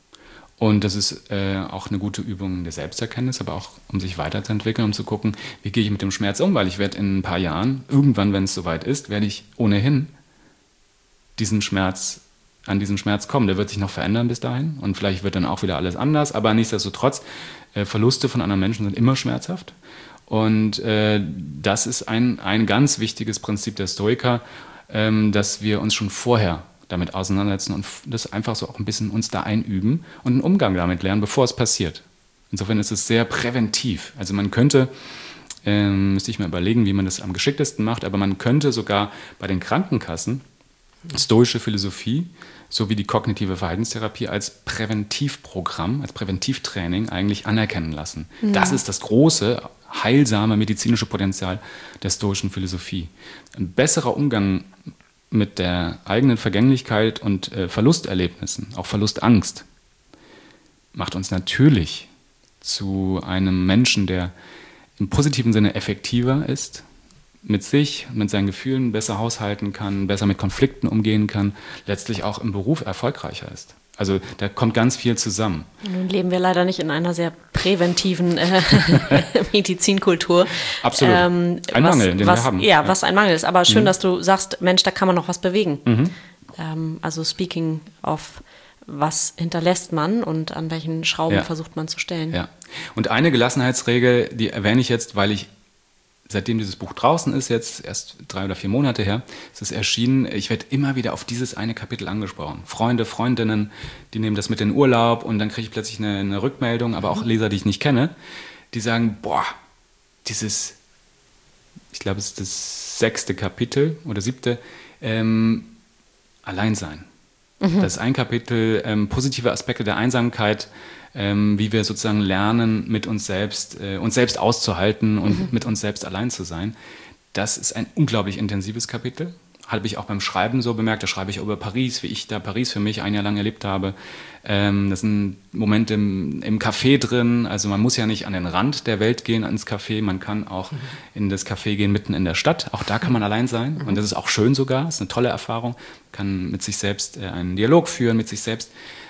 Und das ist äh, auch eine gute Übung der Selbsterkenntnis, aber auch um sich weiterzuentwickeln, um zu gucken, wie gehe ich mit dem Schmerz um, weil ich werde in ein paar Jahren, irgendwann, wenn es soweit ist, werde ich ohnehin diesen Schmerz, an diesen Schmerz kommen. Der wird sich noch verändern bis dahin und vielleicht wird dann auch wieder alles anders, aber nichtsdestotrotz, äh, Verluste von anderen Menschen sind immer schmerzhaft. Und äh, das ist ein, ein ganz wichtiges Prinzip der Stoiker, ähm, dass wir uns schon vorher damit auseinandersetzen und das einfach so auch ein bisschen uns da einüben und einen Umgang damit lernen, bevor es passiert. Insofern ist es sehr präventiv. Also man könnte, ähm, müsste ich mal überlegen, wie man das am geschicktesten macht, aber man könnte sogar bei den Krankenkassen stoische Philosophie sowie die kognitive Verhaltenstherapie als Präventivprogramm, als Präventivtraining eigentlich anerkennen lassen. Ja. Das ist das große, heilsame medizinische Potenzial der stoischen Philosophie. Ein besserer Umgang mit der eigenen Vergänglichkeit und äh, Verlusterlebnissen, auch Verlustangst, macht uns natürlich zu einem Menschen, der im positiven Sinne effektiver ist, mit sich, mit seinen Gefühlen besser haushalten kann, besser mit Konflikten umgehen kann, letztlich auch im Beruf erfolgreicher ist. Also da kommt ganz viel zusammen. Nun leben wir leider nicht in einer sehr präventiven äh, Medizinkultur. Absolut. Ähm, ein was, Mangel, den was, wir haben. Ja, ja, was ein Mangel ist. Aber schön, mhm. dass du sagst, Mensch, da kann man noch was bewegen. Mhm. Ähm, also speaking of, was hinterlässt man und an welchen Schrauben ja. versucht man zu stellen. Ja. Und eine Gelassenheitsregel, die erwähne ich jetzt, weil ich seitdem dieses Buch draußen ist, jetzt erst drei oder vier Monate her, ist es erschienen, ich werde immer wieder auf dieses eine Kapitel angesprochen. Freunde, Freundinnen, die nehmen das mit in den Urlaub und dann kriege ich plötzlich eine, eine Rückmeldung, aber auch Leser, die ich nicht kenne, die sagen, boah, dieses, ich glaube, es ist das sechste Kapitel oder siebte, ähm, Alleinsein. Mhm. Das ist ein Kapitel, ähm, positive Aspekte der Einsamkeit, Ähm, wie wir sozusagen lernen, mit uns selbst, äh, uns selbst auszuhalten und mhm. mit uns selbst allein zu sein. Das ist ein unglaublich intensives Kapitel. Habe ich auch beim Schreiben so bemerkt. Da schreibe ich über Paris, wie ich da Paris für mich ein Jahr lang erlebt habe. Ähm, das sind Momente im, im Café drin. Also man muss ja nicht an den Rand der Welt gehen, ins Café. Man kann auch mhm. in das Café gehen, mitten in der Stadt. Auch da kann man allein sein. Mhm. Und das ist auch schön sogar. Das ist eine tolle Erfahrung. Man kann mit sich selbst äh, einen Dialog führen, mit sich selbst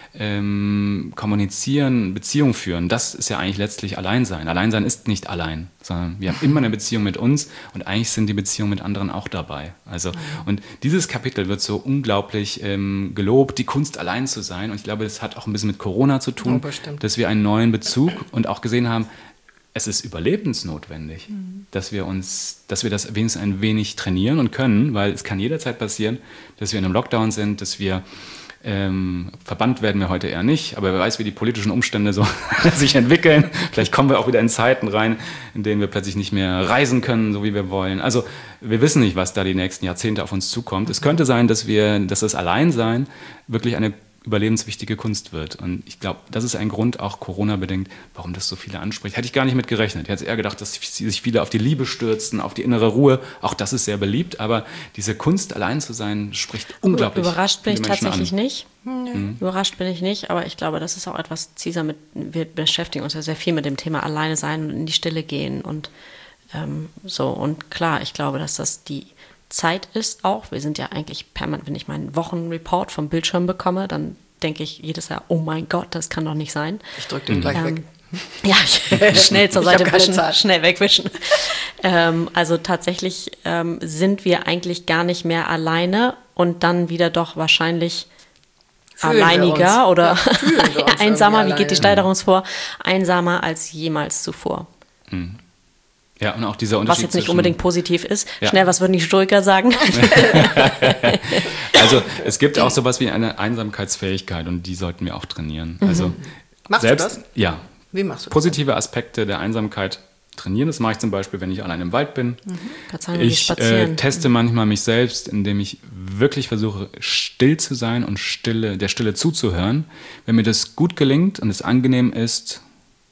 Ähm, kommunizieren, Beziehung führen, das ist ja eigentlich letztlich Alleinsein. Alleinsein ist nicht allein, sondern wir haben immer eine Beziehung mit uns und eigentlich sind die Beziehungen mit anderen auch dabei. Also, mhm. und dieses Kapitel wird so unglaublich ähm, gelobt, die Kunst allein zu sein. Und ich glaube, das hat auch ein bisschen mit Corona zu tun, oh, dass wir einen neuen Bezug und auch gesehen haben, es ist überlebensnotwendig, mhm. dass wir uns, dass wir das wenigstens ein wenig trainieren und können, weil es kann jederzeit passieren, dass wir in einem Lockdown sind, dass wir Ähm, verbannt werden wir heute eher nicht, aber wer weiß, wie die politischen Umstände so sich entwickeln. Vielleicht kommen wir auch wieder in Zeiten rein, in denen wir plötzlich nicht mehr reisen können, so wie wir wollen. Also wir wissen nicht, was da die nächsten Jahrzehnte auf uns zukommt. Es könnte sein, dass wir, dass das Alleinsein wirklich eine überlebenswichtige Kunst wird. Und ich glaube, das ist ein Grund, auch Corona-bedingt, warum das so viele anspricht. Hätte ich gar nicht mit gerechnet. Ich hätte eher gedacht, dass sich viele auf die Liebe stürzen, auf die innere Ruhe. Auch das ist sehr beliebt. Aber diese Kunst, allein zu sein, spricht unglaublich. Überrascht bin ich tatsächlich an. nicht. Mhm. Überrascht bin ich nicht. Aber ich glaube, das ist auch etwas, Cesar, mit, wir beschäftigen uns ja sehr viel mit dem Thema alleine sein und in die Stille gehen. Und ähm, so. Und klar, ich glaube, dass das die Zeit ist auch. Wir sind ja eigentlich permanent, wenn ich meinen Wochenreport vom Bildschirm bekomme, dann denke ich jedes Jahr, oh mein Gott, das kann doch nicht sein. Ich drücke den gleich ähm, weg. Ja, schnell zur Seite wischen, Zeit. schnell wegwischen. ähm, also tatsächlich ähm, sind wir eigentlich gar nicht mehr alleine und dann wieder doch wahrscheinlich Fühlen wir alleiniger uns. oder Ja, fühlen wir uns einsamer, wie irgendwie geht die alleine. Steigerung vor? Einsamer als jemals zuvor. Ja, und auch dieser Unterschied Was jetzt nicht zwischen- unbedingt positiv ist. Ja. Schnell, was würden die Stoiker sagen? Also es gibt auch sowas wie eine Einsamkeitsfähigkeit und die sollten wir auch trainieren. Also Machst du selbst, das? Ja. Wie machst du das? Positive Aspekte der Einsamkeit trainieren. Das mache ich zum Beispiel, wenn ich allein im Wald bin. Gott sei Dank, wir Ich äh, spazieren. teste manchmal mich selbst, indem ich wirklich versuche, still zu sein und Stille, der Stille zuzuhören. Wenn mir das gut gelingt und es angenehm ist,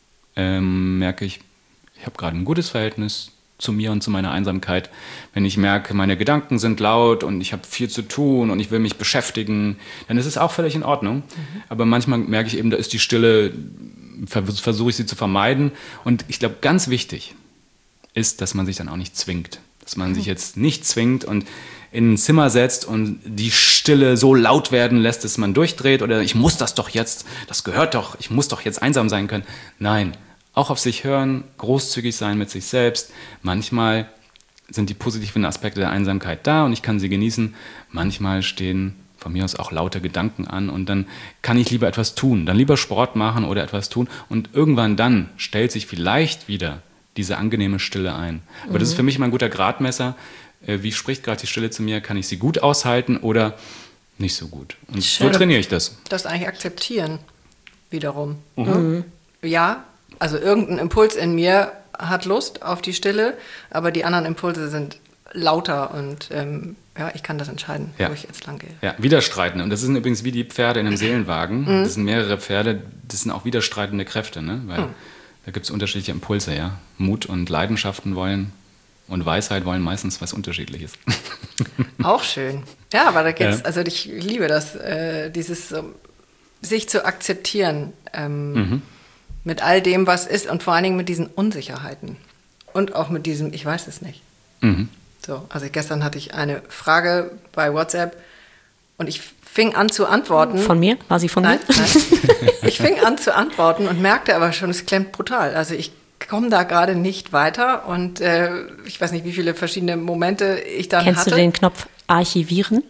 ähm, merke ich, ich habe gerade ein gutes Verhältnis zu mir und zu meiner Einsamkeit. Wenn ich merke, meine Gedanken sind laut und ich habe viel zu tun und ich will mich beschäftigen, dann ist es auch völlig in Ordnung. Mhm. Aber manchmal merke ich eben, da ist die Stille, vers- versuche ich sie zu vermeiden. Und ich glaube, ganz wichtig ist, dass man sich dann auch nicht zwingt. Dass man sich jetzt nicht zwingt und in ein Zimmer setzt und die Stille so laut werden lässt, dass man durchdreht oder ich muss das doch jetzt, das gehört doch, ich muss doch jetzt einsam sein können. Nein, auch auf sich hören, großzügig sein mit sich selbst. Manchmal sind die positiven Aspekte der Einsamkeit da und ich kann sie genießen. Manchmal stehen von mir aus auch laute Gedanken an und dann kann ich lieber etwas tun, dann lieber Sport machen oder etwas tun und irgendwann dann stellt sich vielleicht wieder diese angenehme Stille ein. Aber mhm. das ist für mich mal ein guter Gradmesser. Wie spricht gerade die Stille zu mir? Kann ich sie gut aushalten oder nicht so gut? Und Schön. so trainiere ich das. Das eigentlich akzeptieren wiederum. Mhm. Ja, also irgendein Impuls in mir hat Lust auf die Stille, aber die anderen Impulse sind lauter und ähm, ja, ich kann das entscheiden, Ja. wo ich jetzt lang gehe. Ja, widerstreitende. Und das sind übrigens wie die Pferde in einem Seelenwagen. Mhm. Das sind mehrere Pferde, das sind auch widerstreitende Kräfte, ne? Weil Mhm. da gibt es unterschiedliche Impulse, ja. Mut und Leidenschaften wollen und Weisheit wollen meistens was Unterschiedliches. Auch schön. Ja, aber da geht's, Ja. also ich liebe das, äh, dieses so, sich zu akzeptieren ähm, Mhm. mit all dem, was ist und vor allen Dingen mit diesen Unsicherheiten und auch mit diesem, ich weiß es nicht. Mhm. So, also gestern hatte ich eine Frage bei WhatsApp und ich fing an zu antworten. Von mir? War sie von Nein, mir? nein. Ich fing an zu antworten und merkte aber schon, es klemmt brutal. Also ich komme da gerade nicht weiter und äh, ich weiß nicht, wie viele verschiedene Momente ich dann Kennst hatte. du den Knopf Archivieren?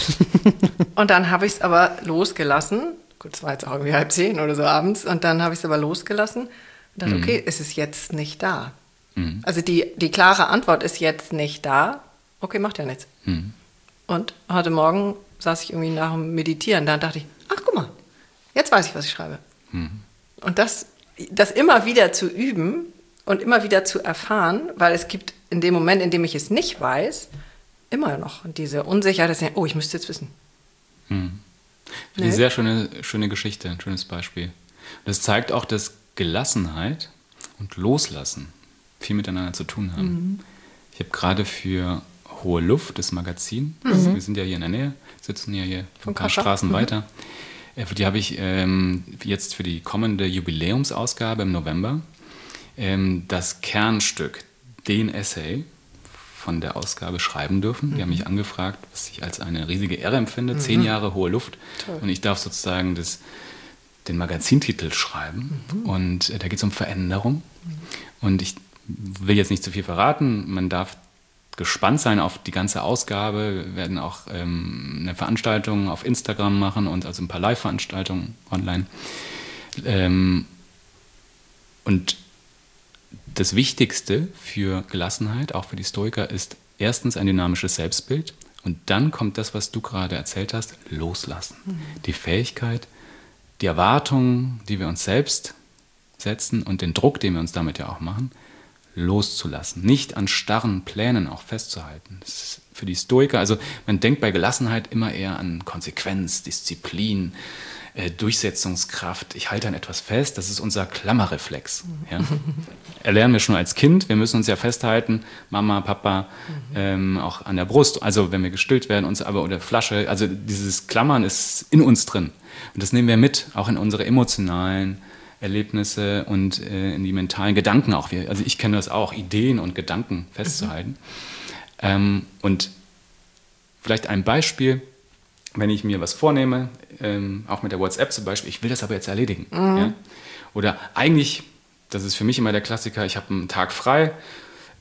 Und dann habe ich es aber losgelassen. Gut, es war jetzt auch irgendwie halb zehn oder so abends. Und dann habe ich es aber losgelassen und dachte, okay, es ist jetzt nicht da. Mhm. Also die, die klare Antwort ist jetzt nicht da. Okay, macht ja nichts. Mhm. Und heute Morgen saß ich irgendwie nach dem Meditieren. Dann dachte ich, ach guck mal, jetzt weiß ich, was ich schreibe. Mhm. Und das, das immer wieder zu üben und immer wieder zu erfahren, weil es gibt in dem Moment, in dem ich es nicht weiß, immer noch diese Unsicherheit, dass ich, oh, ich müsste jetzt wissen. Mhm. Nee. Eine sehr schöne, schöne Geschichte, ein schönes Beispiel. Das zeigt auch, dass Gelassenheit und Loslassen viel miteinander zu tun haben. Mhm. Ich habe gerade für Hohe Luft, das Magazin, das, wir sind ja hier in der Nähe, sitzen ja hier ein Von paar Kascha. Straßen Mhm. weiter. Äh, für die habe ich ähm, jetzt für die kommende Jubiläumsausgabe im November ähm, das Kernstück, den Essay von der Ausgabe schreiben dürfen. Die haben mich angefragt, was ich als eine riesige Ehre empfinde. Zehn Jahre Hohe Luft. Toll. Und ich darf sozusagen das, den Magazintitel schreiben. Und äh, da geht es um Veränderung. Und ich will jetzt nicht zu viel verraten. Man darf gespannt sein auf die ganze Ausgabe. Wir werden auch ähm, eine Veranstaltung auf Instagram machen und also ein paar Live-Veranstaltungen online. Ähm, und das Wichtigste für Gelassenheit, auch für die Stoiker, ist erstens ein dynamisches Selbstbild und dann kommt das, was du gerade erzählt hast, loslassen. Mhm. Die Fähigkeit, die Erwartungen, die wir uns selbst setzen und den Druck, den wir uns damit ja auch machen, loszulassen. Nicht an starren Plänen auch festzuhalten. Das ist für die Stoiker, also man denkt bei Gelassenheit immer eher an Konsequenz, Disziplin, äh, Durchsetzungskraft. Ich halte an etwas fest, das ist unser Klammerreflex. Ja? Erlernen wir schon als Kind, wir müssen uns ja festhalten, Mama, Papa, ähm, auch an der Brust, also wenn wir gestillt werden, uns aber oder Flasche, also dieses Klammern ist in uns drin. Und das nehmen wir mit, auch in unsere emotionalen Erlebnisse und äh, in die mentalen Gedanken auch. Wir, also ich kenne das auch, Ideen und Gedanken festzuhalten. Mhm. Ähm, und vielleicht ein Beispiel, wenn ich mir was vornehme, ähm, auch mit der WhatsApp zum Beispiel, ich will das aber jetzt erledigen. Mhm. Ja? Oder eigentlich, das ist für mich immer der Klassiker, ich habe einen Tag frei,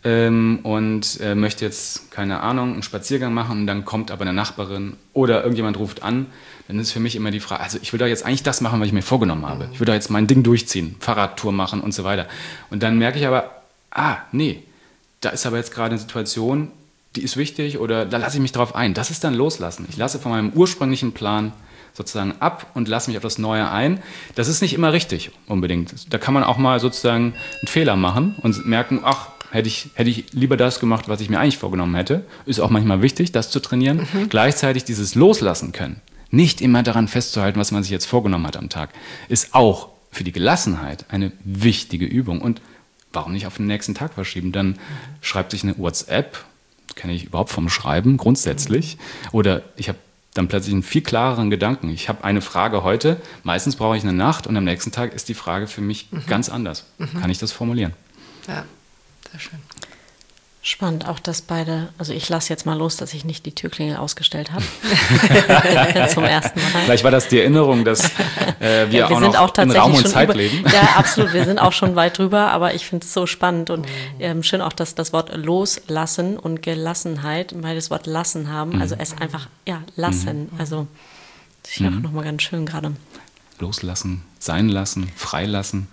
ähm, und äh, möchte jetzt, keine Ahnung, einen Spaziergang machen und dann kommt aber eine Nachbarin oder irgendjemand ruft an, dann ist für mich immer die Frage, also ich will doch jetzt eigentlich das machen, was ich mir vorgenommen habe. Ich will doch jetzt mein Ding durchziehen, Fahrradtour machen und so weiter. Und dann merke ich aber, ah, nee, da ist aber jetzt gerade eine Situation, die ist wichtig oder da lasse ich mich drauf ein. Das ist dann Loslassen. Ich lasse von meinem ursprünglichen Plan sozusagen ab und lasse mich auf das Neue ein. Das ist nicht immer richtig unbedingt. Da kann man auch mal sozusagen einen Fehler machen und merken, ach, hätte ich, hätte ich lieber das gemacht, was ich mir eigentlich vorgenommen hätte. Ist auch manchmal wichtig, das zu trainieren. Mhm. Gleichzeitig dieses Loslassen können, nicht immer daran festzuhalten, was man sich jetzt vorgenommen hat am Tag, ist auch für die Gelassenheit eine wichtige Übung. Und warum nicht auf den nächsten Tag verschieben? Dann mhm. schreibt sich eine WhatsApp, kenne ich überhaupt vom Schreiben grundsätzlich, mhm. oder ich habe dann plötzlich einen viel klareren Gedanken. Ich habe eine Frage heute, meistens brauche ich eine Nacht und am nächsten Tag ist die Frage für mich mhm. ganz anders. Mhm. Kann ich das formulieren? Ja, sehr schön. Spannend, auch dass beide, also ich lasse jetzt mal los, dass ich nicht die Türklingel ausgestellt habe. Zum ersten Mal. Vielleicht war das die Erinnerung, dass äh, wir, ja, wir auch sind noch auch in Raum und Zeit über, leben. Ja, absolut, wir sind auch schon weit drüber, aber ich finde es so spannend und ähm, schön auch, dass das Wort Loslassen und Gelassenheit, weil das Wort lassen haben, also es einfach, ja, lassen, mhm. also das ist ja auch mhm. nochmal ganz schön gerade. Loslassen, sein lassen, freilassen.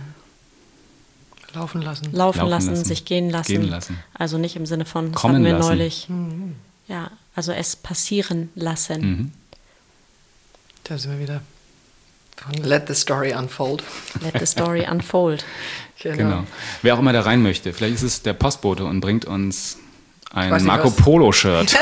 Laufen lassen. Laufen, Laufen lassen, lassen, sich gehen lassen. gehen lassen. Also nicht im Sinne von, das kommen hatten wir lassen. neulich. Mhm. Ja, also es passieren lassen. Mhm. Da sind wir wieder von Let the Story Unfold. Let the story unfold. Genau. Genau. Wer auch immer da rein möchte, vielleicht ist es der Postbote und bringt uns ein Weiß nicht, Marco was. Polo-Shirt.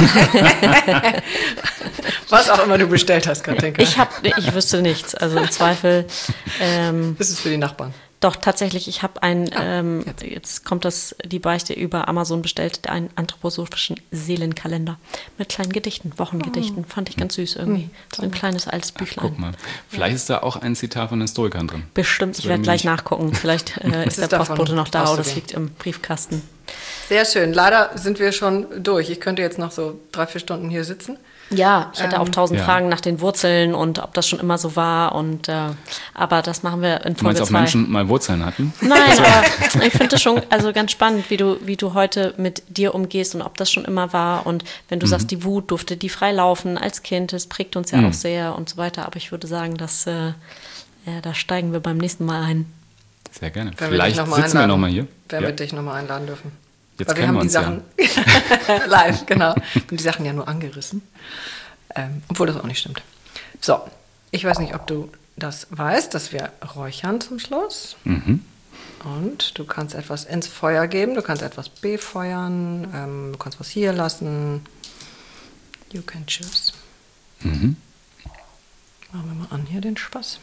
Was auch immer du bestellt hast, Katinka. Ich, hab, ich wüsste nichts. Also im Zweifel. Ähm, Das ist für die Nachbarn. Doch, tatsächlich, ich habe ein, Ah, ähm, jetzt. jetzt kommt das, die Beichte über Amazon bestellt, einen anthroposophischen Seelenkalender mit kleinen Gedichten, Wochengedichten. Fand ich ganz süß irgendwie. So ein kleines altes Ach, Büchlein. guck mal, vielleicht ist da auch ein Zitat von den Historikern drin. Bestimmt, ich würde werde mich gleich nicht- nachgucken. Vielleicht äh, ist der ist davon Postbote noch da oder es auszugehen. liegt im Briefkasten. Sehr schön. Leider sind wir schon durch. Ich könnte jetzt noch so drei, vier Stunden hier sitzen. Ja, ich hätte auch tausend ja. Fragen nach den Wurzeln und ob das schon immer so war. Und äh, aber das machen wir in Du meinst, Folge ob zwei. Menschen mal Wurzeln hatten? Nein, aber ich finde das schon also ganz spannend, wie du, wie du heute mit dir umgehst und ob das schon immer war. Und wenn du Mhm. sagst, die Wut durfte die frei laufen als Kind, das prägt uns ja Mhm. auch sehr und so weiter. Aber ich würde sagen, dass äh, ja, da steigen wir beim nächsten Mal ein. Sehr gerne. Wenn wir Vielleicht dich noch mal sitzen wir einladen. noch mal hier. Wenn Ja. wir dich nochmal einladen dürfen. Jetzt Weil wir kennen haben wir die uns Sachen live, genau. Und die Sachen ja nur angerissen. Ähm, obwohl das auch nicht stimmt. So, ich weiß nicht, ob du das weißt, dass wir räuchern zum Schluss. Mhm. Und du kannst etwas ins Feuer geben, du kannst etwas befeuern, ähm, du kannst was hier lassen. You can choose. Mhm. Machen wir mal an hier den Spaß.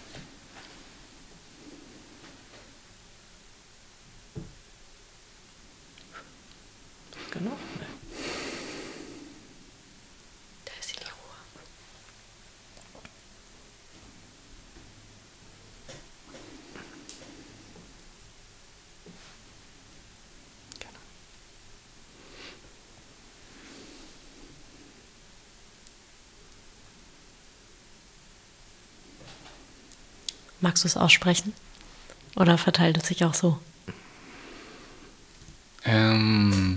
Genau. Da ist die Ruhe. Magst du es aussprechen? Oder verteilt es sich auch so? Ähm,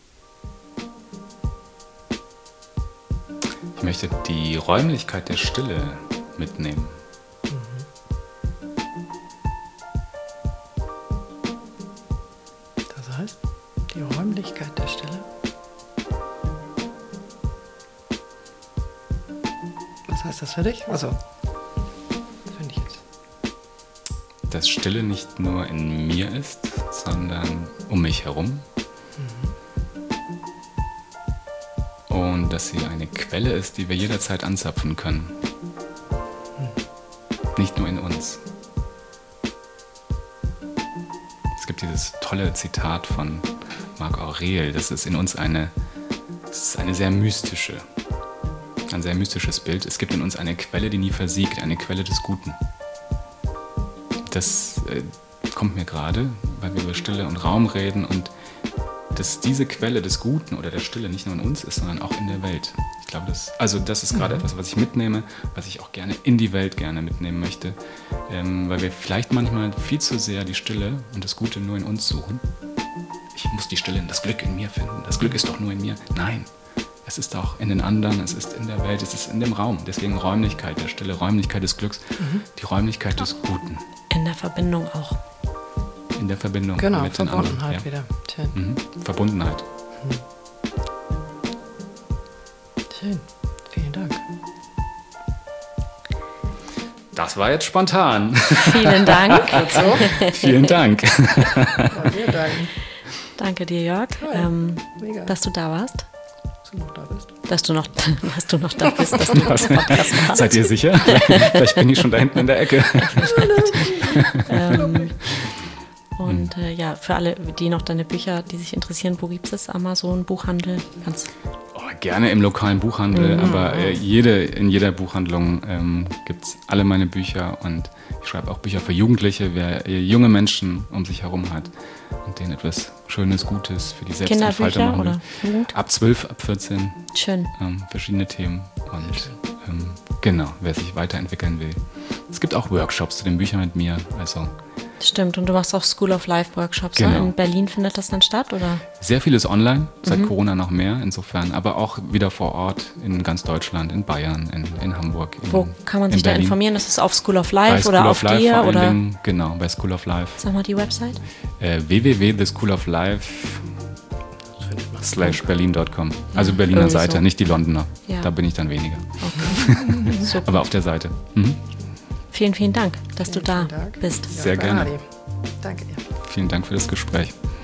ich möchte die Räumlichkeit der Stille mitnehmen. Das heißt, die Räumlichkeit der Stille. Was heißt das für dich? Also, finde ich jetzt. Dass Stille nicht nur in mir ist, sondern um mich herum. Und dass sie eine Quelle ist, die wir jederzeit anzapfen können. Nicht nur in uns. Es gibt dieses tolle Zitat von Marc Aurel, das ist in uns eine, das ist eine sehr mystische, ein sehr mystisches Bild. Es gibt in uns eine Quelle, die nie versiegt, eine Quelle des Guten. Das äh, kommt mir gerade, weil wir über Stille und Raum reden und dass diese Quelle des Guten oder der Stille nicht nur in uns ist, sondern auch in der Welt. Ich glaube, das, also das ist gerade mhm. etwas, was ich mitnehme, was ich auch gerne in die Welt gerne mitnehmen möchte, ähm, weil wir vielleicht manchmal viel zu sehr die Stille und das Gute nur in uns suchen. Ich muss die Stille, das Glück in mir finden. Das Glück ist doch nur in mir. Nein, es ist auch in den anderen, es ist in der Welt, es ist in dem Raum. Deswegen Räumlichkeit der Stille, Räumlichkeit des Glücks, mhm. die Räumlichkeit des Guten. In der Verbindung auch. In der Verbindung genau, mit den anderen. Verbundenheit wieder. Schön. Mhm. Verbundenheit. Mhm. Schön, vielen Dank. Das war jetzt spontan. Vielen Dank. So. Vielen Dank. Ja, vielen Dank. Danke dir, Jörg, ähm, dass du da warst. Dass du noch da bist. Dass du noch, dass du noch da bist, dass du noch Podcast machst. Seid ihr sicher? Vielleicht bin ich schon da hinten in der Ecke. ähm, und äh, ja, für alle, die noch deine Bücher, die sich interessieren, wo gibt es Amazon, Buchhandel? Ganz oh, gerne im lokalen Buchhandel, mhm. aber äh, jede, in jeder Buchhandlung ähm, gibt es alle meine Bücher und ich schreibe auch Bücher für Jugendliche, wer äh, junge Menschen um sich herum hat und denen etwas Schönes, Gutes für die Selbstentfaltung machen oder will. Ab zwölf, ab vierzehn. Schön. Ähm, verschiedene Themen und ähm, genau, wer sich weiterentwickeln will. Es gibt auch Workshops zu den Büchern mit mir, also stimmt, und du machst auch School of Life Workshops. Genau. Ne? In Berlin findet das dann statt, oder? Sehr vieles online, seit Mhm. Corona noch mehr insofern, aber auch wieder vor Ort in ganz Deutschland, in Bayern, in, in Hamburg. In, Wo kann man sich in da Berlin. informieren? Ist es auf School of Life Bei School oder of auf Life dir? vor allen Oder? Dingen, genau, bei School of Life. Sag mal die Website. Äh, w w w punkt the school of life slash berlin punkt com. Also Berliner irgendwie Seite, so. nicht die Londoner. Ja. Da bin ich dann weniger. Okay. Super. Aber auf der Seite. Mhm. Vielen, vielen Dank, dass Vielen, du da vielen Dank. bist. Sehr Ja, gerne. Adi. Danke dir. Vielen Dank für das Gespräch.